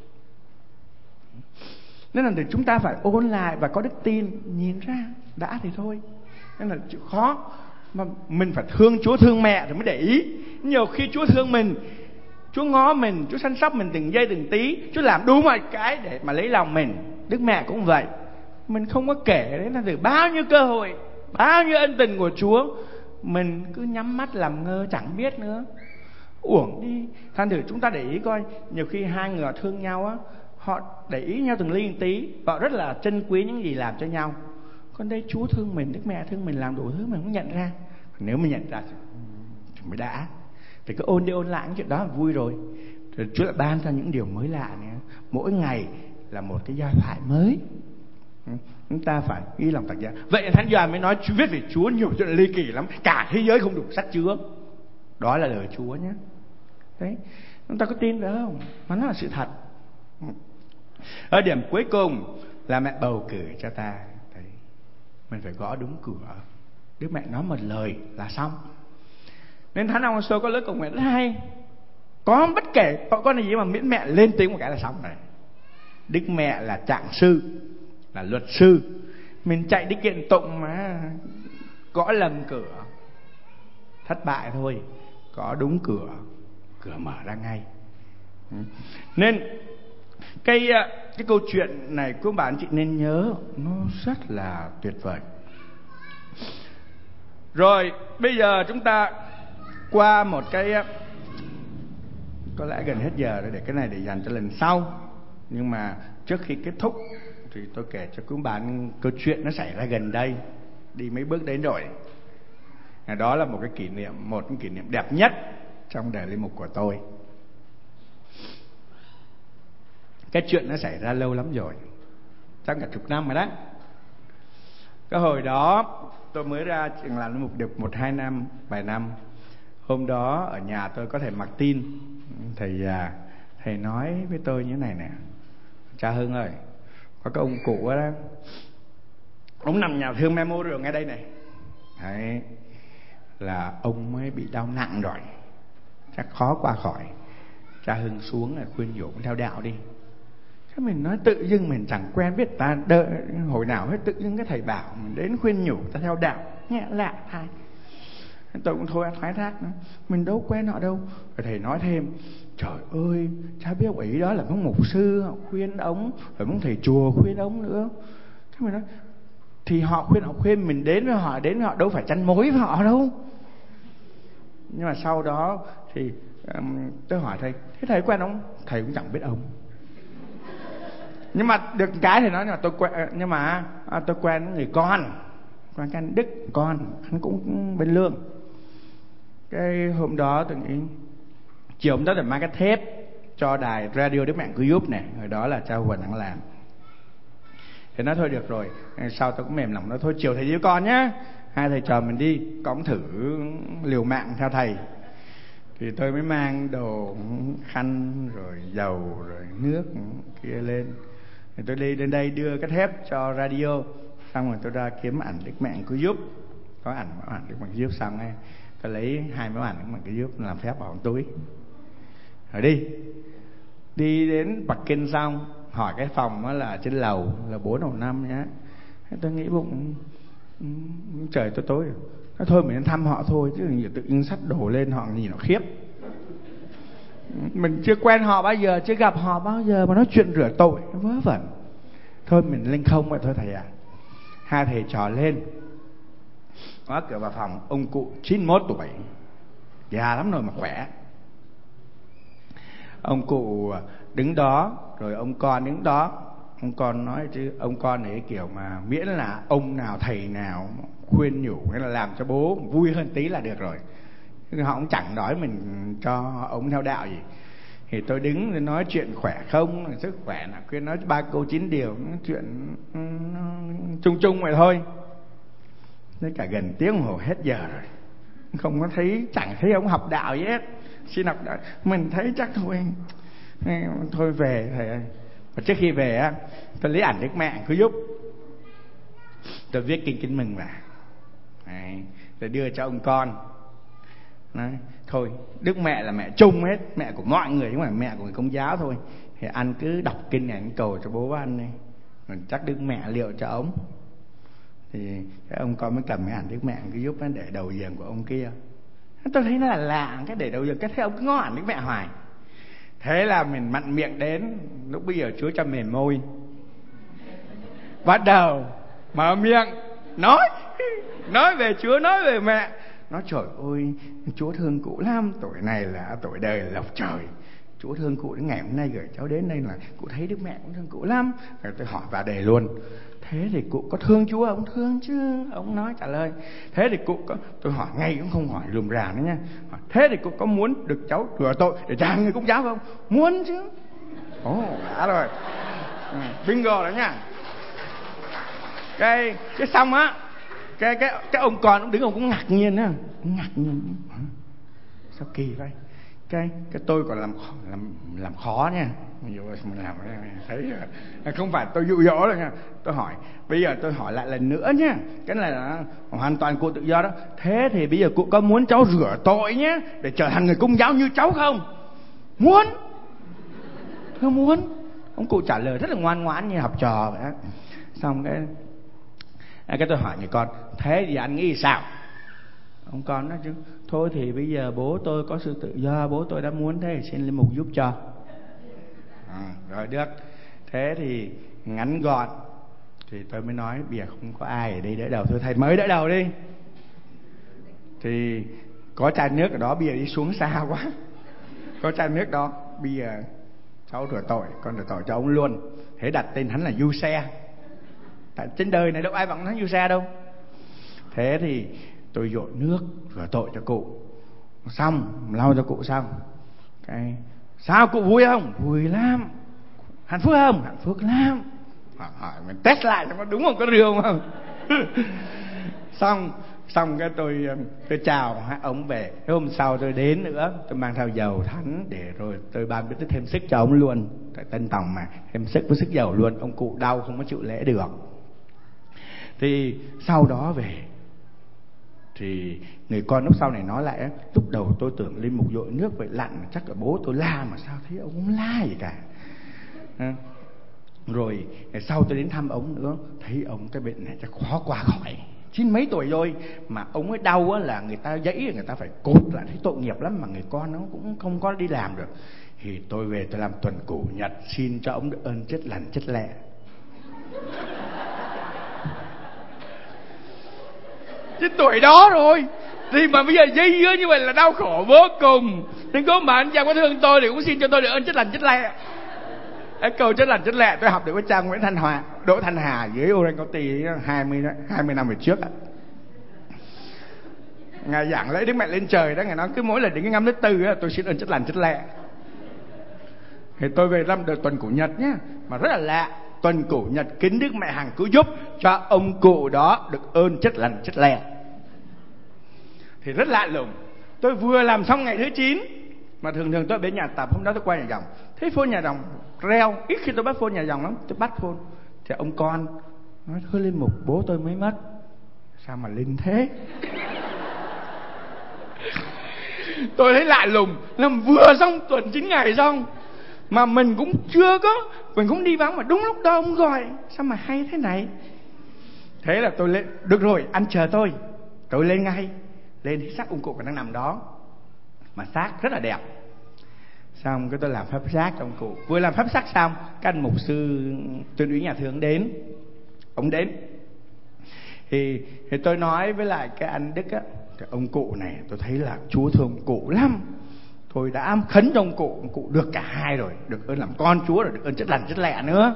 Nên là để chúng ta phải ôn lại và có đức tin, nhìn ra đã thì thôi. Nên là chịu khó mà mình phải thương Chúa, thương mẹ rồi mới để ý. Nhiều khi Chúa thương mình, Chúa ngó mình, Chúa săn sóc mình từng giây từng tí, Chúa làm đủ mọi cái để mà lấy lòng mình. Đức Mẹ cũng vậy. Mình không có kể đấy là từ bao nhiêu cơ hội, bao nhiêu ân tình của Chúa, mình cứ nhắm mắt làm ngơ chẳng biết nữa, uổng đi. Thành thử chúng ta để ý coi, nhiều khi hai người thương nhau á, họ để ý nhau từng ly từng tí, họ rất là trân quý những gì làm cho nhau. Còn đây Chúa thương mình, Đức Mẹ thương mình, làm đủ thứ mình không nhận ra. Nếu mình nhận ra thì mới đã. Thì cứ ôn đi ôn lại những chuyện đó là vui rồi. Rồi Chúa lại ban cho những điều mới lạ nữa. Mỗi ngày là một cái giai thoại mới. Chúng ta phải ghi lòng tạc giả. Vậy Thánh Doan mới nói viết về Chúa nhiều chuyện ly kỳ lắm, cả thế giới không đủ sách chứa. Đó là lời Chúa nhé. Đấy, chúng ta có tin được không? Mà nó là sự thật. Ở điểm cuối cùng là mẹ bầu cử cho ta. Đấy, mình phải gõ đúng cửa. Đức Mẹ nói một lời là xong. Nên Thánh Ông Sô có lối cầu nguyện rất hay. Có bất kể có con gì mà miễn mẹ lên tiếng một cái là xong rồi. Đức Mẹ là trạng sư, là luật sư. Mình chạy đi kiện tụng mà gõ lầm cửa, thất bại thôi. Gõ đúng cửa, cửa mở ra ngay. Nên cái câu chuyện này các bạn chị nên nhớ, nó rất là tuyệt vời. Rồi bây giờ chúng ta qua một cái có lẽ gần hết giờ rồi, để cái này để dành cho lần sau. Nhưng mà trước khi kết thúc thì tôi kể cho quý bạn câu chuyện nó xảy ra gần đây, đi mấy bước đến rồi. Đó là một cái kỷ niệm đẹp nhất trong đời linh mục của tôi. Cái chuyện nó xảy ra lâu lắm rồi, chắc cả chục năm rồi đó. Cái hồi đó tôi mới ra trường làm linh mục được 1-2 năm, vài năm. Hôm đó ở nhà tôi có thầy Martin, thầy nói với tôi như thế này nè: cha Hưng ơi, có cái ông cụ đó, ông nằm nhà thương Memorial ngay đây này. Đấy, là ông mới bị đau nặng rồi, chắc khó qua khỏi. Cha Hưng xuống là khuyên nhủ theo đạo đi. Thế mình nói tự dưng mình chẳng quen biết ta đợi hồi nào hết, tự dưng cái thầy bảo mình đến khuyên nhủ ta theo đạo, nhẹ lạ thầy. Tôi cũng thôi thoái thác nữa, mình đâu quen họ đâu. Rồi thầy nói thêm: trời ơi, cha biết ông ấy đó là ông mục sư, họ khuyên ông, rồi ông thầy chùa khuyên ông nữa. Thế mình nói thì họ khuyên mình đến với họ đâu phải chăn mối với họ đâu. Nhưng mà sau đó thì tôi hỏi thầy: thế thầy quen ông? Thầy cũng chẳng biết ông. Nhưng mà được cái thầy nói là tôi quen người con, quen cái anh Đức con, anh cũng bên Lương. Cái hôm đó tôi nghĩ chiều hôm đó tôi mang cái thép cho đài radio Đức Mẹ Cứu Giúp này, hồi đó là cha Huỳnh đang làm. Thì nói thôi được rồi, sau tôi cũng mềm lòng nói thôi chiều thầy với con nhé, hai thầy trò mình đi, con thử liều mạng theo thầy. Thì tôi mới mang đồ khăn rồi dầu rồi nước kia lên. Thì tôi đi đến đây đưa cái thép cho radio, xong rồi tôi ra kiếm ảnh Đức Mẹ Cứu Giúp. Có ảnh Đức Mẹ Cứu Giúp xong ấy, tôi lấy 2 mẫu ảnh Đức Mẹ Cứu Giúp làm phép vào trong túi. Rồi đi đến Bắc Kinh xong, hỏi cái phòng đó là trên lầu là 4 lầu 5 nhá. Tôi nghĩ bụng trời tối rồi. Nói thôi mình đến thăm họ thôi, chứ tự nhiên xách đồ lên họ nhìn nó khiếp. Mình chưa quen họ bao giờ, chưa gặp họ bao giờ mà nói chuyện rửa tội, nó vớ vẩn. Thôi mình lên không vậy thôi thầy ạ. Hai thầy trò lên, ngó cửa vào phòng, ông cụ 91 tuổi, già lắm rồi mà khỏe. Ông cụ đứng đó, rồi ông con đứng đó. Ông con nói chứ ông con ấy kiểu mà miễn là ông nào thầy nào khuyên nhủ hay là làm cho bố vui hơn tí là được rồi. Họ cũng chẳng nói mình cho ông theo đạo gì. Thì tôi đứng để nói chuyện khỏe không, sức khỏe là khuyên nói 3 câu 9 điều, chuyện chung chung vậy thôi. Đến cả gần tiếng đồng hồ hết giờ rồi, không có thấy, chẳng thấy ông học đạo gì hết. Xin học đạo, mình thấy chắc thôi về thầy ơi. Và trước khi về á, tôi lấy ảnh Đức Mẹ Cứu Giúp, tôi viết kinh mừng vào, rồi đưa cho ông con. Nói thôi Đức Mẹ là mẹ chung hết, mẹ của mọi người chứ không phải mẹ của người Công giáo thôi. Thì anh cứ đọc kinh này, anh cầu cho bố ăn đi, rồi chắc Đức Mẹ liệu cho ông. Thì cái ông con mới cầm cái ảnh Đức Mẹ Cứu Giúp để đầu giường của ông kia. Tôi thấy nó là lạ, cái để đầu giường, cái thấy ông cứ ngó ảnh Đức Mẹ hoài. Thế là mình mặn miệng đến, lúc bây giờ Chúa cho mềm môi, bắt đầu mở miệng nói về Chúa, nói về mẹ. Nói trời ơi, Chúa thương cụ lắm, tuổi này là tuổi đời là lộc trời. Chúa thương cụ đến ngày hôm nay gửi cháu đến đây là cụ thấy Đức Mẹ cũng thương cụ lắm. Rồi tôi hỏi vào đề luôn: thế thì cụ có thương Chúa? Ông thương chứ. Ông nói trả lời: thế thì cụ có, tôi hỏi ngay cũng không hỏi lùm rà nữa nha, thế thì cụ có muốn được cháu rửa tội để trả người Công giáo không? Muốn chứ. Ồ, đã rồi. Bingo đó nha. Cái xong á, cái ông con cũng đứng, ông cũng ngạc nhiên á, ngạc nhiên sao kỳ vậy. Cái tôi còn làm khó nha, mình làm thấy không phải tôi dụ dỗ đâu nha. Tôi hỏi, bây giờ tôi hỏi lại lần nữa nhá, cái này là hoàn toàn cụ tự do đó. Thế thì bây giờ cụ có muốn cháu rửa tội nhé để trở thành người Công giáo như cháu không? Muốn. Thưa muốn. Ông cụ trả lời rất là ngoan ngoãn như học trò vậy đó. Xong cái tôi hỏi người con: thế thì anh nghĩ sao? Ông con nói chứ: thôi thì bây giờ bố tôi có sự tự do, bố tôi đã muốn thế thì xin linh mục giúp cho. Rồi được. Thế thì ngắn gọn thì tôi mới nói bây giờ không có ai ở đây đỡ đầu, thôi thầy mới đỡ đầu đi. Thì có chai nước ở đó, bây giờ đi xuống xa quá, có chai nước đó, bây giờ cháu rửa tội, con rửa tội cho ông luôn. Thế đặt tên hắn là Du Xe. Tại trên đời này đâu ai bằng hắn Du Xe đâu. Thế thì tôi dội nước rửa tội cho cụ, xong lau cho cụ xong. Sao cụ vui không? Vui lắm. Hạnh phúc không? Hạnh phúc lắm. Hỏi mình test lại xem có đúng không, có rượu không. Xong cái tôi chào ông về. Cái hôm sau tôi đến nữa, tôi mang theo dầu thánh để rồi tôi ban biết thêm sức cho ông luôn. Tại Tân Tòng mà, thêm sức với sức dầu luôn. Ông cụ đau không có chịu lễ được. Thì sau đó về thì người con lúc sau này nói lại, lúc đầu tôi tưởng Linh Mục dội nước vậy lặn chắc là bố tôi la, mà sao thấy ông không la gì cả. Rồi sau tôi đến thăm ông nữa, thấy ông cái bệnh này chắc khó qua khỏi, 90 mấy tuổi rồi mà ông ấy đau á, là người ta dãy, người ta phải cột lại, thấy tội nghiệp lắm, mà người con nó cũng không có đi làm được. Thì tôi về tôi làm tuần củ nhật xin cho ông được ơn chết lành chết lẹ. Cái tuổi đó rồi thì mà bây giờ dây dưa như vậy là đau khổ vô cùng. Nên có mà anh cha có thương tôi thì cũng xin cho tôi được ơn chết lành chết lẹ. Cái câu chết lành chết lẹ tôi học được với cha Nguyễn Thanh Hòa, Đỗ Thanh Hà dưới Orange County 20 năm về trước á. Ngài giảng lễ Đức Mẹ lên trời đó, ngài nói cứ mỗi lần đến cái ngắm thứ tư á, tôi xin ơn chết lành chết lẹ. Thì tôi về làm được tuần củ nhật nhá, mà rất là lạ. Tuần củ nhật kính Đức Mẹ Hằng cứu giúp cho ông cụ đó được ơn chết lành chết lẹ. Thì rất lạ lùng. Tôi vừa làm xong ngày thứ 9, mà thường tôi đến nhà tập, hôm đó tôi qua nhà dòng, thấy phone nhà dòng reo, ít khi tôi bắt phone nhà dòng lắm, tôi bắt phone thì ông con nói: thưa Linh Mục, bố tôi mới mất. Sao mà linh thế? Tôi thấy lạ lùng, làm vừa xong tuần 9 ngày xong mà mình cũng chưa có, mình cũng đi vắng mà đúng lúc đó ông gọi, sao mà hay thế này. Thế là tôi lên, được rồi anh chờ tôi lên ngay. Lên thì xác ông cụ còn đang nằm đó, mà xác rất là đẹp. Xong cái tôi làm pháp xác cho ông cụ. Vừa làm pháp xác xong, các anh mục sư tuyên úy nhà thương đến. Ông đến thì tôi nói với lại cái anh Đức á, cái ông cụ này tôi thấy là Chúa thương ông cụ lắm, tôi đã khấn cho ông cụ được cả hai rồi, được ơn làm con Chúa rồi, được ơn chết lành chết lẹ nữa.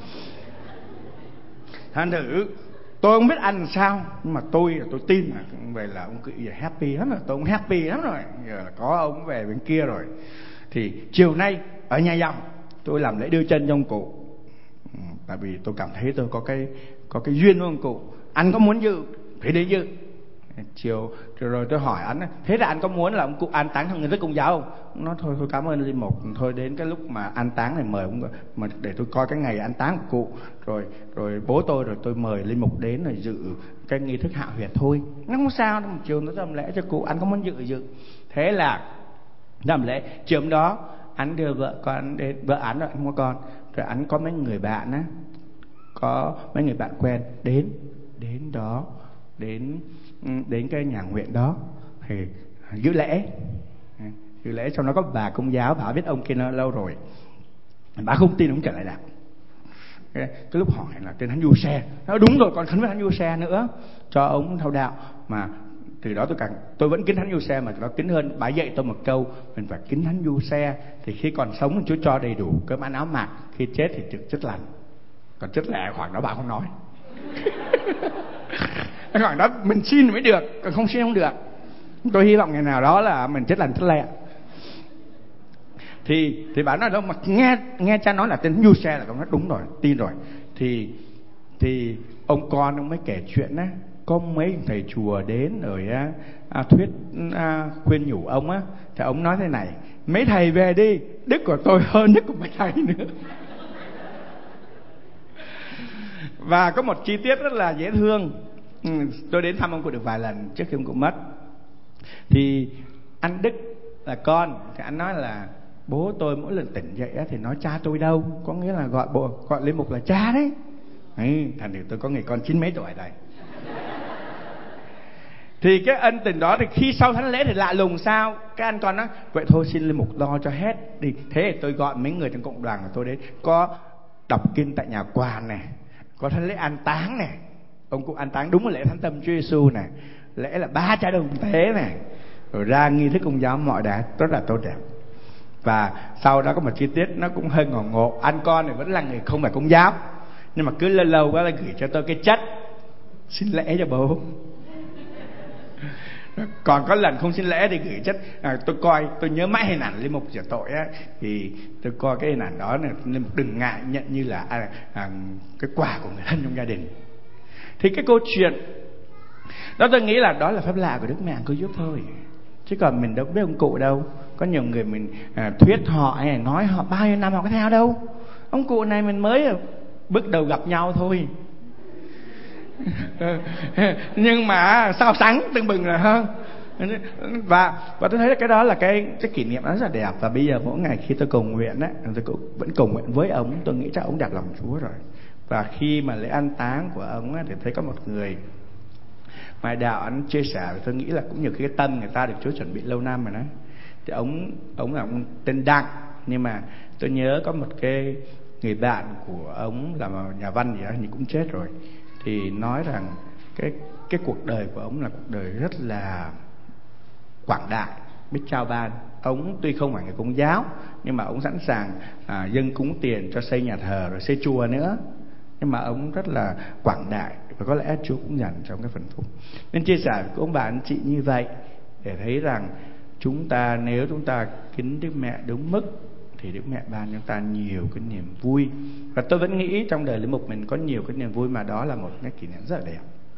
Thành thử tôi không biết ăn sao, nhưng mà tôi tin là về là ông cụ giờ happy lắm rồi, tôi cũng happy lắm rồi, giờ là có ông về bên kia rồi. Thì chiều nay ở nhà dòng tôi làm lễ đưa chân cho ông cụ, tại vì tôi cảm thấy tôi có cái duyên với ông cụ. Anh có muốn dự thì đi dự. Chiều rồi tôi hỏi anh: thế là anh có muốn là ông cụ an táng theo nghi thức Công giáo không? Nó thôi cảm ơn Linh Mục, thôi đến cái lúc mà an táng này mời ông, mà để tôi coi cái ngày an táng của cụ, rồi bố tôi, rồi tôi mời Linh Mục đến rồi dự cái nghi thức hạ huyệt thôi, nó không sao đâu. Chiều nó làm lễ cho cụ, anh có muốn dự. Thế là làm lễ. Chiều hôm đó anh đưa vợ con đến, vợ anh rồi không có con, rồi anh có mấy người bạn á, có mấy người bạn quen đến đó, đến cái nhà nguyện đó thì giữ lễ xong. Nó có bà Công giáo, bà biết ông kia nó lâu rồi, bà không tin, ông trở lại đạo. Cái lúc hỏi là tên hắn Du Xe, nó đúng rồi, còn khấn với hắn Du Xe nữa cho ông theo đạo. Mà từ đó tôi vẫn kính thánh Du Xe, mà nó kính hơn. Bà dạy tôi một câu: mình phải kính thánh Du Xe thì khi còn sống Chúa cho đầy đủ cơm ăn áo mặc, khi chết thì trực chết lành. Còn chết lẹ khoảng đó bà không nói. Khoảng đó mình xin mới được, còn không xin không được. Tôi hy vọng ngày nào đó là mình chết lành chết lẹ. Thì bà nói đâu mà nghe cha nói là tên Du Xe là tôi nói đúng rồi, tin rồi. Thì ông con ông mới kể chuyện á, có mấy thầy chùa đến rồi thuyết khuyên nhủ ông á, thì ông nói thế này: mấy thầy về đi, đức của tôi hơn đức của mấy thầy nữa. Và có một chi tiết rất là dễ thương. Tôi đến thăm ông cụ được vài lần trước khi ông cụ mất. Thì anh Đức là con, thì anh nói là bố tôi mỗi lần tỉnh dậy thì nói cha tôi đâu, có nghĩa là gọi Linh Mục là cha đấy. Thành thử tôi có người con 90 mấy tuổi rồi. Thì cái ân tình đó thì khi sau thánh lễ thì lạ lùng sao, cái anh con nói vậy thôi xin Linh Mục lo cho hết đi. Thế thì tôi gọi mấy người trong cộng đoàn của tôi đến, có đọc kinh tại nhà quan này, có thánh lễ an táng này, ông cụ an táng đúng là lễ Thánh Tâm Chúa Giêsu này, lễ là 3 cha đồng tế này, rồi ra nghi thức Công giáo mọi đá rất là tốt đẹp. Và sau đó có một chi tiết nó cũng hơi ngộ ngộ. Anh con thì vẫn là người không phải Công giáo, nhưng mà cứ lâu lâu quá là gửi cho tôi cái chất xin lễ cho bố. Còn có lần không xin lễ thì gửi chất tôi coi, tôi nhớ mãi hình ảnh Linh Mục rửa tội á, thì tôi coi cái hình ảnh đó là Linh Mục đừng ngại nhận như là cái quà của người thân trong gia đình. Thì cái câu chuyện đó tôi nghĩ là đó là phép lạ của Đức Mẹ Cứu Giúp thôi, chứ còn mình đâu biết ông cụ đâu. Có nhiều người mình thuyết họ hay nói họ bao nhiêu năm họ có theo đâu. Ông cụ này mình mới bước đầu gặp nhau thôi. Nhưng mà sao sáng tưng bừng rồi hơn. Và tôi thấy là cái đó là cái kỷ niệm đó rất là đẹp. Và bây giờ mỗi ngày khi tôi cầu nguyện á, tôi cũng vẫn cầu nguyện với ông. Tôi nghĩ chắc ông đặt lòng Chúa rồi. Và khi mà lễ an táng của ông á, thì thấy có một người ngoại đạo anh chia sẻ, tôi nghĩ là cũng nhiều cái tâm người ta được Chúa chuẩn bị lâu năm rồi đó. Thì ông là ông tên Đặng, nhưng mà tôi nhớ có một cái người bạn của ông là nhà văn gì đó thì cũng chết rồi, thì nói rằng cái cuộc đời của ông là cuộc đời rất là quảng đại, biết trao ban. Ông tuy không phải người Công giáo, nhưng mà ông sẵn sàng dâng cúng tiền cho xây nhà thờ rồi xây chùa nữa. Nhưng mà ông rất là quảng đại, và có lẽ Chúa cũng dành trong cái phần phúc. Nên chia sẻ với ông bà anh chị như vậy để thấy rằng nếu chúng ta kính Đức Mẹ đúng mức thì Đức Mẹ ban cho chúng ta nhiều cái niềm vui. Và tôi vẫn nghĩ trong đời linh mục mình có nhiều cái niềm vui, mà đó là một cái kỷ niệm rất là đẹp.